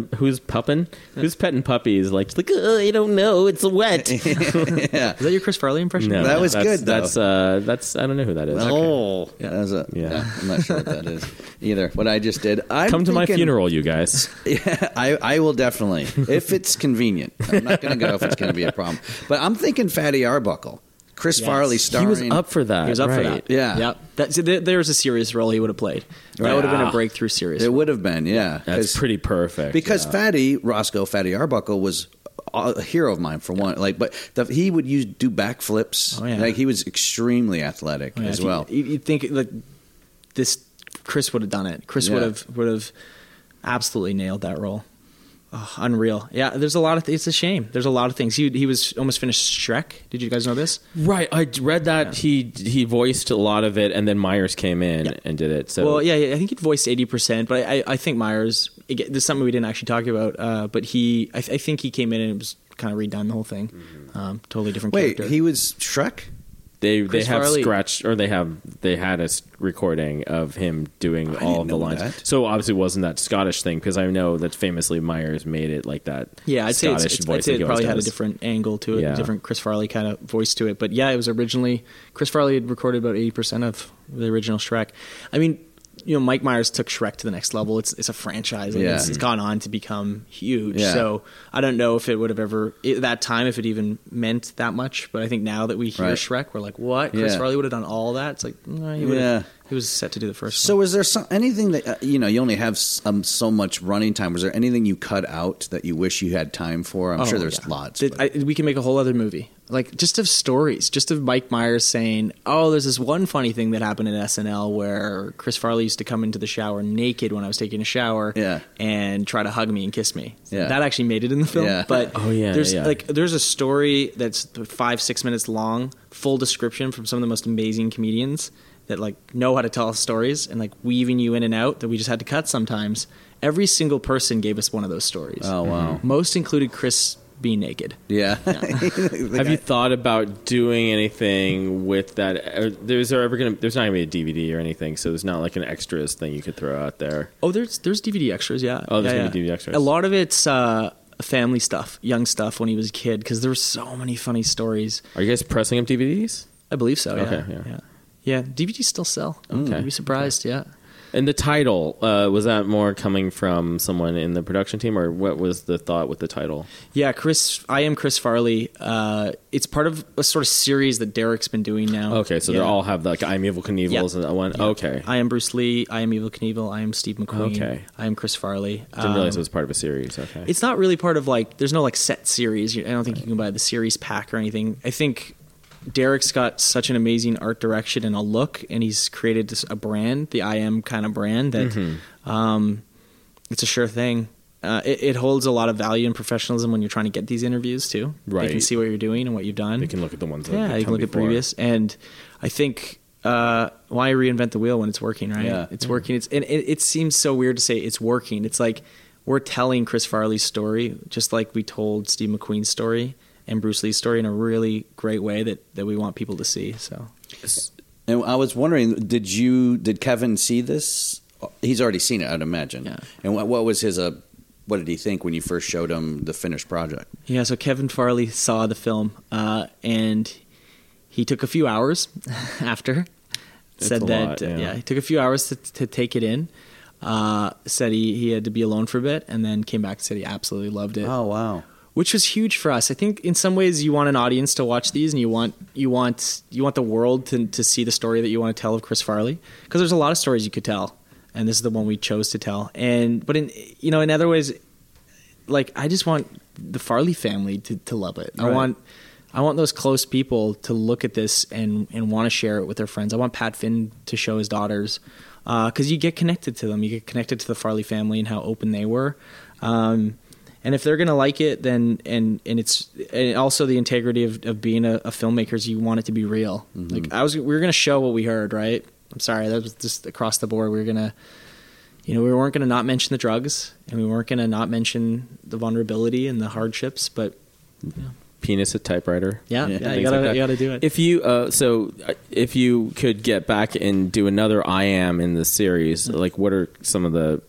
Speaker 2: petting puppies? Like, I don't know, it's wet.
Speaker 3: Is that your Chris Farley impression?
Speaker 1: No, that was good though.
Speaker 2: That's I don't know who that is.
Speaker 1: I'm not sure what that is either. What I just did.
Speaker 2: Come to my funeral, you guys.
Speaker 1: Yeah, I will definitely, if it's convenient. I'm not going to go if it's going to be a problem. But I'm thinking Fatty Arbuckle. Chris Farley starring.
Speaker 2: He was up for that.
Speaker 3: He was up for that.
Speaker 1: Yeah.
Speaker 3: There's a serious role he would have played. That would have been a breakthrough series.
Speaker 1: It would have been, yeah.
Speaker 2: That's pretty perfect.
Speaker 1: Because Fatty Arbuckle was a hero of mine for one. Like, but he would do backflips. Oh, yeah. Like, he was extremely athletic as well.
Speaker 3: You'd think like this. Chris would have done it. Chris would have absolutely nailed that role. Oh, unreal. Yeah, there's a lot of it's a shame. There's a lot of things. He was almost finished Shrek. Did you guys know this?
Speaker 2: Right. I read that he voiced a lot of it, and then Myers came in and did it. So
Speaker 3: I think he voiced 80%, but I think Myers. This is something we didn't actually talk about. But I think he came in and it was kind of redone the whole thing. Totally different character.
Speaker 1: Wait, he was Shrek?
Speaker 2: They had a recording of him doing all of the lines.
Speaker 1: That.
Speaker 2: So obviously it wasn't that Scottish thing, because I know that famously Myers made it like that.
Speaker 3: Yeah, I'd say
Speaker 2: Scottish voice.
Speaker 3: it probably had a different angle to it, a different Chris Farley kind of voice to it. But yeah, it was originally Chris Farley had recorded about 80% of the original Shrek. I mean, Mike Myers took Shrek to the next level. It's a franchise. And it's gone on to become huge. Yeah. So I don't know if it would have ever, at that time, if it even meant that much. But I think now that we hear Shrek, we're like, what? Chris Farley would have done all that? It's like, no, he was set to do the first one.
Speaker 1: So is there anything that, you only have so much running time. Was there anything you cut out that you wish you had time for? I'm sure there's lots.
Speaker 3: We can make a whole other movie. Like, just of stories, just of Mike Myers saying, there's this one funny thing that happened in SNL where Chris Farley used to come into the shower naked when I was taking a shower and try to hug me and kiss me. Yeah. That actually made it in the film. Yeah. But there's a story that's 5-6 minutes long, full description from some of the most amazing comedians that know how to tell stories and weaving you in and out that we just had to cut sometimes. Every single person gave us one of those stories. Oh, wow. Most included Chris being naked.
Speaker 1: Yeah.
Speaker 2: Have you thought about doing anything with that? There's not going to be a DVD or anything, so there's not like an extras thing you could throw out there.
Speaker 3: Oh, there's DVD extras, yeah.
Speaker 2: Oh, there's going to be DVD extras.
Speaker 3: A lot of it's family stuff, young stuff when he was a kid, because there were so many funny stories.
Speaker 2: Are you guys pressing up DVDs?
Speaker 3: I believe so, yeah.
Speaker 2: Okay,
Speaker 3: yeah. DVDs still sell. Okay. You'd be surprised, yeah.
Speaker 2: And the title, was that more coming from someone in the production team, or what was the thought with the title?
Speaker 3: Yeah, I Am Chris Farley. It's part of a sort of series that Derek's been doing now.
Speaker 2: Okay, so they all have I Am Evel Knievel's and that one? Yeah. Okay.
Speaker 3: I Am Bruce Lee, I Am Evel Knievel, I Am Steve McQueen, I Am Chris Farley.
Speaker 2: Didn't realize it was part of a series, okay.
Speaker 3: It's not really part of, there's no, set series. I don't think you can buy the series pack or anything. I think Derek's got such an amazing art direction and a look, and he's created a brand, the I Am kind of brand, that it's a sure thing. It holds a lot of value and professionalism when you're trying to get these interviews, too.
Speaker 2: Right.
Speaker 3: They can see what you're doing and what you've done.
Speaker 2: They can look at the ones that
Speaker 3: they can look at previous. And I think, why reinvent the wheel when it's working, right?
Speaker 1: Yeah.
Speaker 3: It's working. It seems so weird to say it's working. It's like we're telling Chris Farley's story just like we told Steve McQueen's story and Bruce Lee's story in a really great way that we want people to see. So,
Speaker 1: and I was wondering, did Kevin see this? He's already seen it, I'd imagine.
Speaker 3: Yeah.
Speaker 1: And what was his what did he think when you first showed him the finished project?
Speaker 3: Yeah, so Kevin Farley saw the film, and he took a few hours after. He took a few hours to take it in. said he had to be alone for a bit, and then came back and said he absolutely loved it.
Speaker 1: Oh, wow.
Speaker 3: Which was huge for us. I think in some ways you want an audience to watch these, and you want the world to see the story that you want to tell of Chris Farley, because there's a lot of stories you could tell, and this is the one we chose to tell. But in other ways, like, I just want the Farley family to love it. Right. I want those close people to look at this and want to share it with their friends. I want Pat Finn to show his daughters, because you get connected to them. You get connected to the Farley family and how open they were. And if they're going to like it, then and also the integrity of being a filmmaker is you want it to be real. Mm-hmm. Like we were going to show what we heard, right? I'm sorry, that was just across the board. We were going to, we weren't going to not mention the drugs, and we weren't going to not mention the vulnerability and the hardships, but
Speaker 2: penis at typewriter.
Speaker 3: Yeah, you gotta do it.
Speaker 2: If you could get back and do another I Am in the series, like what are some of the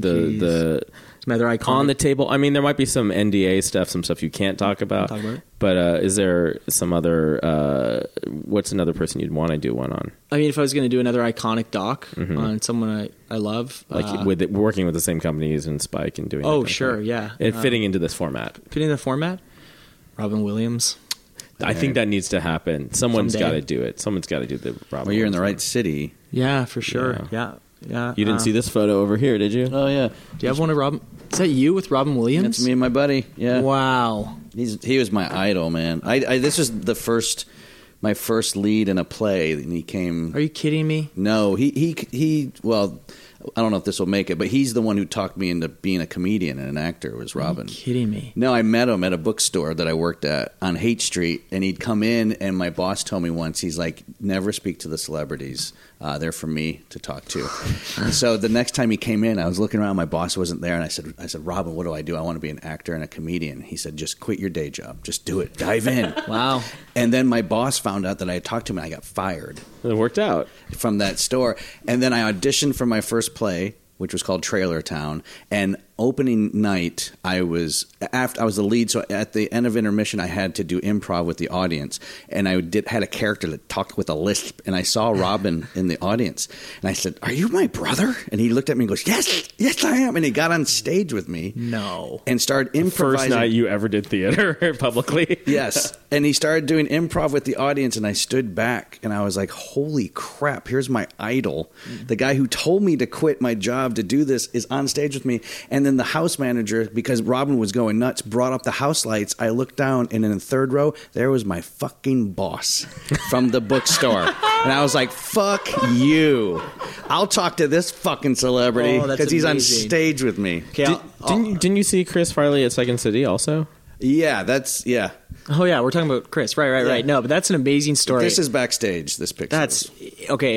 Speaker 3: other iconic
Speaker 2: on the table? I mean, there might be some NDA stuff, some stuff you can't talk about. But is there some other? What's another person you'd want to do one on?
Speaker 3: I mean, if I was going to do another iconic doc on someone I love,
Speaker 2: like working with the same companies and Spike and doing.
Speaker 3: Oh, sure, yeah,
Speaker 2: and fitting into this format.
Speaker 3: Fitting in the format. Robin Williams.
Speaker 2: I think that needs to happen. Someone's got to do it. Someone's got to do the Robin.
Speaker 1: Well, you're in the
Speaker 2: right
Speaker 1: right city.
Speaker 3: Yeah, for sure. Yeah.
Speaker 2: You didn't see this photo over here, did you?
Speaker 1: Oh yeah.
Speaker 3: Do you have one of Robin? Is that you with Robin Williams?
Speaker 1: That's me and my buddy. Yeah.
Speaker 3: Wow.
Speaker 1: He was my idol, man. This was my first lead in a play, and he came.
Speaker 3: Are you kidding me?
Speaker 1: No, he. Well, I don't know if this will make it, but he's the one who talked me into being a comedian and an actor. Was Robin?
Speaker 3: Are you kidding me?
Speaker 1: No, I met him at a bookstore that I worked at on Haight Street, and he'd come in, and my boss told me once, he's like, never speak to the celebrities. They're for me to talk to. And so the next time he came in, I was looking around, my boss wasn't there, and I said, Robin, what do? I want to be an actor and a comedian. He said, just quit your day job. Just do it. Dive in.
Speaker 3: Wow.
Speaker 1: And then my boss found out that I had talked to him, and I got fired.
Speaker 2: It worked out.
Speaker 1: From that store. And then I auditioned for my first play, which was called Trailer Town, and opening night I was the lead, so at the end of intermission I had to do improv with the audience, and I had a character that talked with a lisp, and I saw Robin in the audience, and I said, "Are you my brother?" And he looked at me and goes, yes I am," and he got on stage with me.
Speaker 3: No.
Speaker 1: And started improvising.
Speaker 2: First night you ever did theater publicly.
Speaker 1: Yes. And he started doing improv with the audience, and I stood back, and I was like, holy crap, here's my idol. The guy who told me to quit my job to do this is on stage with me. And then the house manager, because Robin was going nuts, brought up the house lights. I looked down, and in the third row, there was my fucking boss from the bookstore. And I was like, fuck you. I'll talk to this fucking celebrity because he's on stage with me.
Speaker 3: Okay,
Speaker 2: didn't you see Chris Farley at Second City also?
Speaker 1: Yeah, yeah.
Speaker 3: Oh yeah, we're talking about Chris. Right. No, but that's an amazing story.
Speaker 1: This is backstage. This picture.
Speaker 3: That's okay.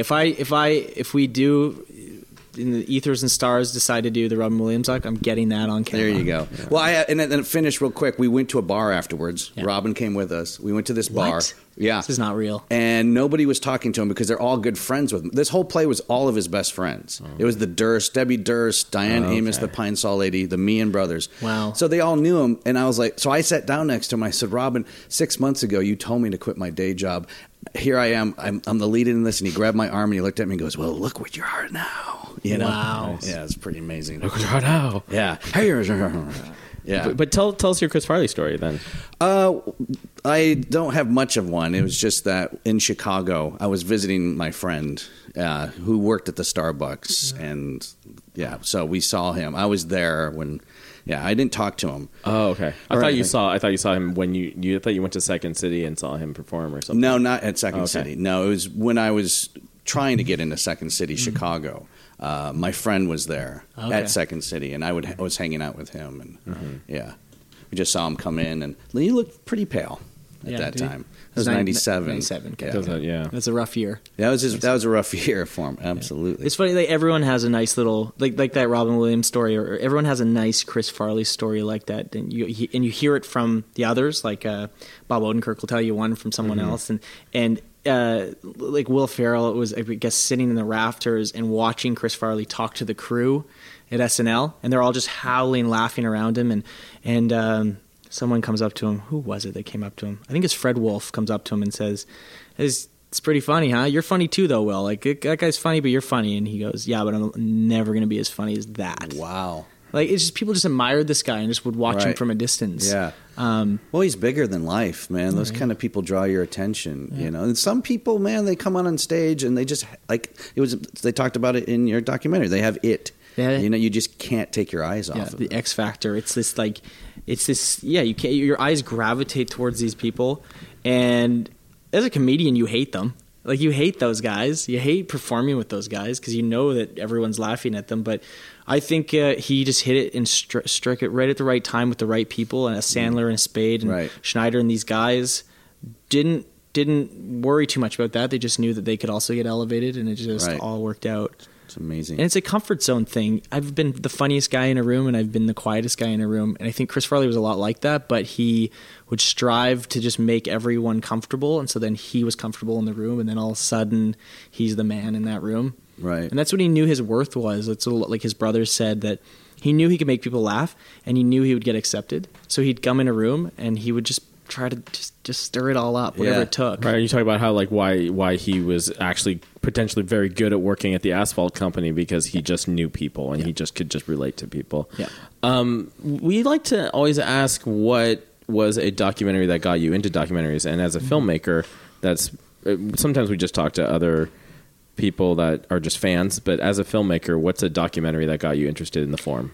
Speaker 3: If we do in the Ethers and Stars decide to do the Robin Williams doc, I'm getting that on camera.
Speaker 1: There you go. Yeah. Well, and then it finished real quick. We went to a bar afterwards. Yeah. Robin came with us. We went to this bar.
Speaker 3: What?
Speaker 1: Yeah.
Speaker 3: This is not real.
Speaker 1: And nobody was talking to him because they're all good friends with him. This whole play was all of his best friends. Oh. It was the Durst, Debbie Durst, Diane Amos, the Pine Sol lady, the Meehan brothers.
Speaker 3: Wow.
Speaker 1: So they all knew him. And I was like, so I sat down next to him. I said, Robin, 6 months ago, you told me to quit my day job. Here I am. I'm the lead in this. And he grabbed my arm and he looked at me and goes, well, look what you are now. You know?
Speaker 3: Wow.
Speaker 1: Yeah, it's pretty amazing.
Speaker 2: Look what you are now.
Speaker 1: Yeah. Yeah.
Speaker 2: But tell us your Chris Farley story then.
Speaker 1: I don't have much of one. It was just that in Chicago, I was visiting my friend who worked at the Starbucks. And so we saw him. I was there when... Yeah, I didn't talk to him.
Speaker 2: Oh, okay. I thought you saw him when you thought you went to Second City and saw him perform or something.
Speaker 1: No, not at Second City. No, it was when I was trying to get into Second City, Chicago. My friend was there at Second City, and I was hanging out with him, and we just saw him come in, and he looked pretty pale at that time. It was 97.
Speaker 3: 97.
Speaker 2: Yeah.
Speaker 3: That's a rough year.
Speaker 1: That was a rough year for him. Absolutely.
Speaker 3: It's funny. Like everyone has a nice little like that Robin Williams story, or everyone has a nice Chris Farley story like that. And you hear it from the others. Like Bob Odenkirk will tell you one from someone else, and like Will Ferrell was, I guess, sitting in the rafters and watching Chris Farley talk to the crew at SNL, and they're all just howling, laughing around him, and someone comes up to him. Who was it that came up to him? I think it's Fred Wolf comes up to him and says, It's pretty funny, huh? You're funny too, though, Will. Like, that guy's funny, but you're funny. And he goes, yeah, but I'm never going to be as funny as that.
Speaker 1: Wow.
Speaker 3: Like, it's just people just admired this guy and just would watch him from a distance.
Speaker 1: Yeah. Well, he's bigger than life, man. Those kind of people draw your attention, you know. And some people, man, they come on stage and they just they talked about it in your documentary. They have it.
Speaker 3: Yeah.
Speaker 1: You know, you just can't take your eyes off of
Speaker 3: the
Speaker 1: it.
Speaker 3: X Factor. You can't, your eyes gravitate towards these people. And as a comedian, you hate them. Like, you hate those guys. You hate performing with those guys because you know that everyone's laughing at them. But I think he just hit it and struck it right at the right time with the right people. And a Sandler and a Spade and Schneider and these guys didn't worry too much about that. They just knew that they could also get elevated, and it just all worked out.
Speaker 1: It's amazing.
Speaker 3: And it's a comfort zone thing. I've been the funniest guy in a room, and I've been the quietest guy in a room. And I think Chris Farley was a lot like that, but he would strive to just make everyone comfortable. And so then he was comfortable in the room, and then all of a sudden he's the man in that room.
Speaker 1: Right.
Speaker 3: And that's what he knew his worth was. It's like his brothers said, that he knew he could make people laugh, and he knew he would get accepted. So he'd come in a room, and he would just try to just stir it all up, whatever it took.
Speaker 2: Right. You talk about how, like, why he was actually potentially very good at working at the asphalt company, because he just knew people and he just could just relate to people.
Speaker 3: Yeah.
Speaker 2: We like to always ask what was a documentary that got you into documentaries, and as a filmmaker, that's sometimes we just talk to other people that are just fans, but as a filmmaker, what's a documentary that got you interested in the form?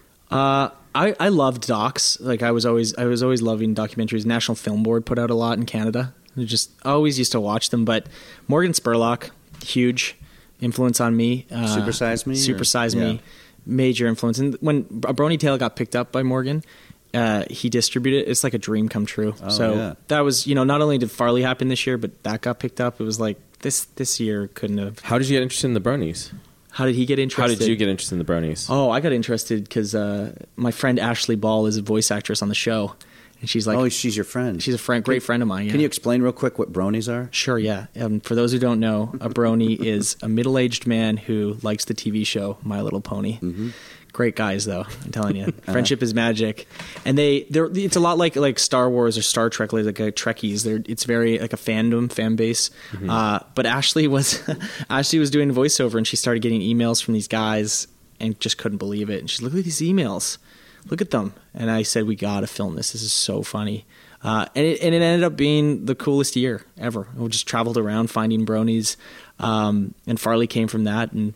Speaker 3: I loved docs. Like, I was always loving documentaries. National Film Board put out a lot in Canada. I always used to watch them. But Morgan Spurlock, huge influence on me.
Speaker 1: Super Size Me,
Speaker 3: major influence. And when A Brony Tale got picked up by Morgan, he distributed it. It's like a dream come true. That was, not only did Farley happen this year, but that got picked up. It was like this year couldn't have.
Speaker 2: How did you get interested in the Bronies?
Speaker 3: How did he get interested?
Speaker 2: How did you get interested in the Bronies?
Speaker 3: Oh, I got interested because my friend Ashley Ball is a voice actress on the show. And she's like...
Speaker 1: Oh, she's your friend.
Speaker 3: She's a great friend of mine, yeah.
Speaker 1: Can you explain real quick what bronies are?
Speaker 3: Sure, yeah. For those who don't know, a brony is a middle-aged man who likes the TV show My Little Pony. Mm-hmm. Great guys, though, I'm telling you. Friendship is magic. And it's a lot like Star Wars or Star Trek, like Trekkies. It's very like a fan base. Mm-hmm. But Ashley was doing voiceover, and she started getting emails from these guys and just couldn't believe it. And she's like, look at these emails. Look at them. And I said, we got to film this. This is so funny. And it ended up being the coolest year ever. We just traveled around finding bronies. And Farley came from that. And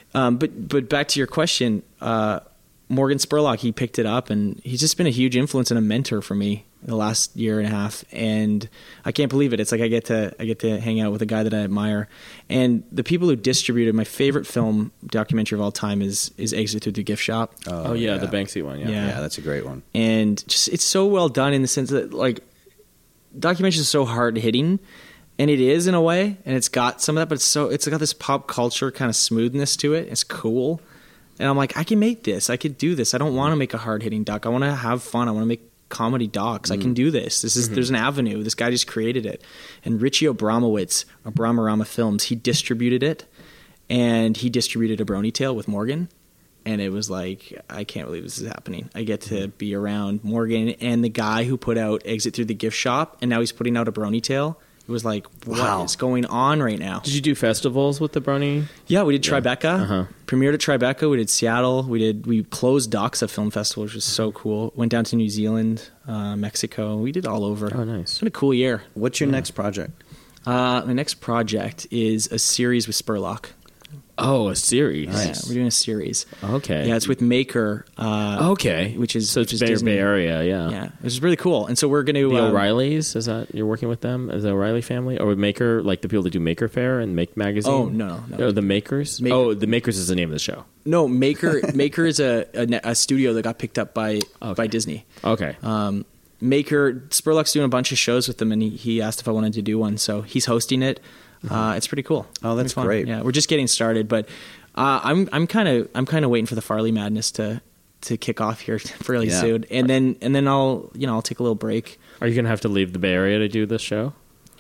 Speaker 3: but back to your question, Morgan Spurlock, he picked it up, and he's just been a huge influence and a mentor for me in the last year and a half. And I can't believe it. It's like I get to hang out with a guy that I admire. And the people who distributed my favorite film documentary of all time is Exit Through the Gift Shop.
Speaker 2: Oh yeah, the Banksy one.
Speaker 1: Yeah, that's a great one.
Speaker 3: And just it's so well done in the sense that, like, documentaries are so hard hitting. And it is in a way, and it's got some of that, but it's got this pop culture kind of smoothness to it. It's cool. And I'm like, I can make this. I could do this. I don't want to make a hard-hitting doc. I want to have fun. I want to make comedy docs. I can do this. There's an avenue. This guy just created it. And Richie Abramowitz, Abramarama Films, he distributed it, and he distributed A Brony Tale with Morgan. And it was like, I can't believe this is happening. I get to be around Morgan and the guy who put out Exit Through the Gift Shop, and now he's putting out A Brony Tale. It was like, what is going on right now?
Speaker 2: Did you do festivals with the Brony?
Speaker 3: Yeah, we did Tribeca. Premiered at Tribeca. We did Seattle. We closed Doxa Film Festival, which was so cool. Went down to New Zealand, Mexico. We did all over.
Speaker 2: Oh, nice.
Speaker 3: It's been a cool year.
Speaker 1: What's your next project?
Speaker 3: My next project is a series with Spurlock.
Speaker 2: Oh, a series.
Speaker 3: Nice. Yeah, we're doing a series.
Speaker 2: Okay.
Speaker 3: Yeah, it's with Maker.
Speaker 2: Okay.
Speaker 3: Which is
Speaker 2: Disney. Bay Area, yeah.
Speaker 3: Yeah, which is really cool. And so we're going to...
Speaker 2: The O'Reillys, is that you're working with them? Is the O'Reilly family? Or with Maker, like the people that do Maker Faire and Make Magazine?
Speaker 3: Oh, no.
Speaker 2: The Makers? Oh, The Makers is the name of the show.
Speaker 3: No, Maker is a studio that got picked up by Disney.
Speaker 2: Okay.
Speaker 3: Maker, Spurlock's doing a bunch of shows with them, and he asked if I wanted to do one, so he's hosting it. It's pretty cool.
Speaker 1: Oh, that's great.
Speaker 3: Yeah, we're just getting started, but I'm kind of waiting for the Farley madness to kick off here fairly soon, and then I'll take a little break.
Speaker 2: Are you gonna have to leave the Bay Area to do this show?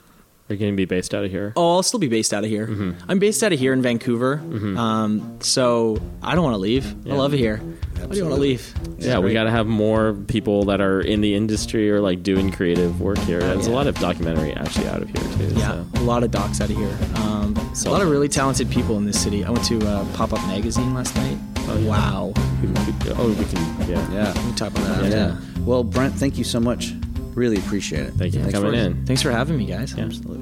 Speaker 2: Are you going to be based out of here?
Speaker 3: Oh, I'll still be based out of here. I'm based out of here in Vancouver, so I don't want to leave. I love it here. Why do you want to leave?
Speaker 2: Yeah, we got to have more people that are in the industry or like doing creative work here. There's a lot of documentary actually out of here too.
Speaker 3: Yeah, a lot of docs out of here. A lot of really talented people in this city. I went to Pop Up Magazine last night. Wow.
Speaker 2: We can.
Speaker 1: Yeah.
Speaker 3: We can talk about that.
Speaker 1: Yeah. Well, Brent, thank you so much. Really appreciate it.
Speaker 2: Thank you for coming in.
Speaker 3: Thanks for having me, guys.
Speaker 1: Absolutely.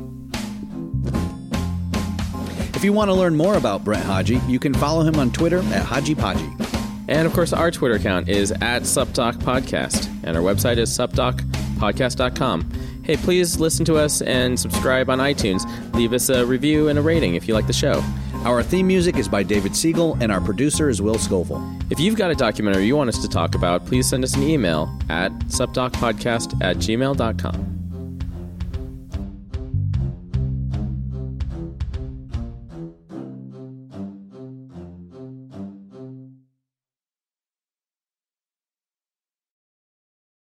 Speaker 1: If you want to learn more about Brent Hodge, you can follow him on Twitter at HodgyPodgy.
Speaker 2: And of course, our Twitter account is @SupDocPodcast, and our website is supdocpodcast.com. Hey, please listen to us and subscribe on iTunes. Leave us a review and a rating if you like the show.
Speaker 1: Our theme music is by David Siegel, and our producer is Will Scoville.
Speaker 2: If you've got a documentary you want us to talk about, please send us an email at supdocpodcast@gmail.com.